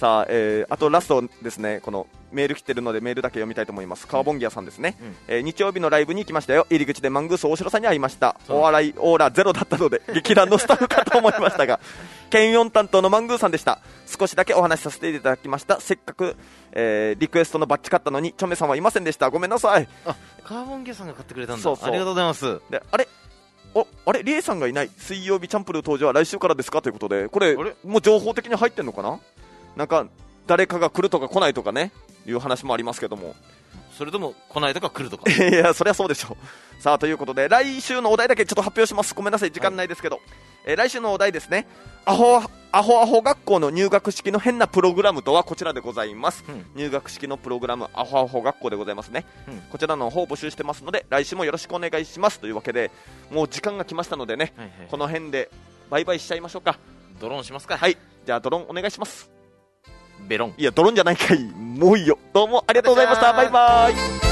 A: さあ、えー、あとラストですね、このメール来てるのでメールだけ読みたいと思います。カーボンギアさんですね、うんえー、日曜日のライブに行きましたよ。入り口でマングース大城さんに会いました。お笑いオーラゼロだったので劇団のスタッフかと思いましたが検温担当のマングーさんでした。少しだけお話しさせていただきました。せっかく、えー、リクエストのバッジ買ったのにチョメさんはいませんでした。ごめんなさい。
B: あ、カーボンギアさんが買ってくれたんだ。
A: そうそう、
B: ありがとうございます。
A: であれおあれリエさんがいない。水曜日チャンプルー登場は来週からですかということで、これもう情報的に入ってんのかな。なんか誰かが来るとか来ないとかねいう話もありますけども、
B: それとも来ないとか来るとか
A: いやそりゃそうでしょう。さあということで来週のお題だけちょっと発表します。ごめんなさい時間ないですけど、はい、えー、来週のお題ですね、アホアホアホ学校の入学式の変なプログラムとはこちらでございます、うん、入学式のプログラムアホアホ学校でございますね、うん、こちらの方を募集してますので来週もよろしくお願いしますというわけで、もう時間が来ましたのでね、はいはいはい、この辺でバイバイしちゃいましょうか。
B: ドローンしますか。
A: はい、じゃあドローンお願いします。
B: ベロン。
A: いやドローンじゃないかい、もういいよ。どうもありがとうございました。バイバイ。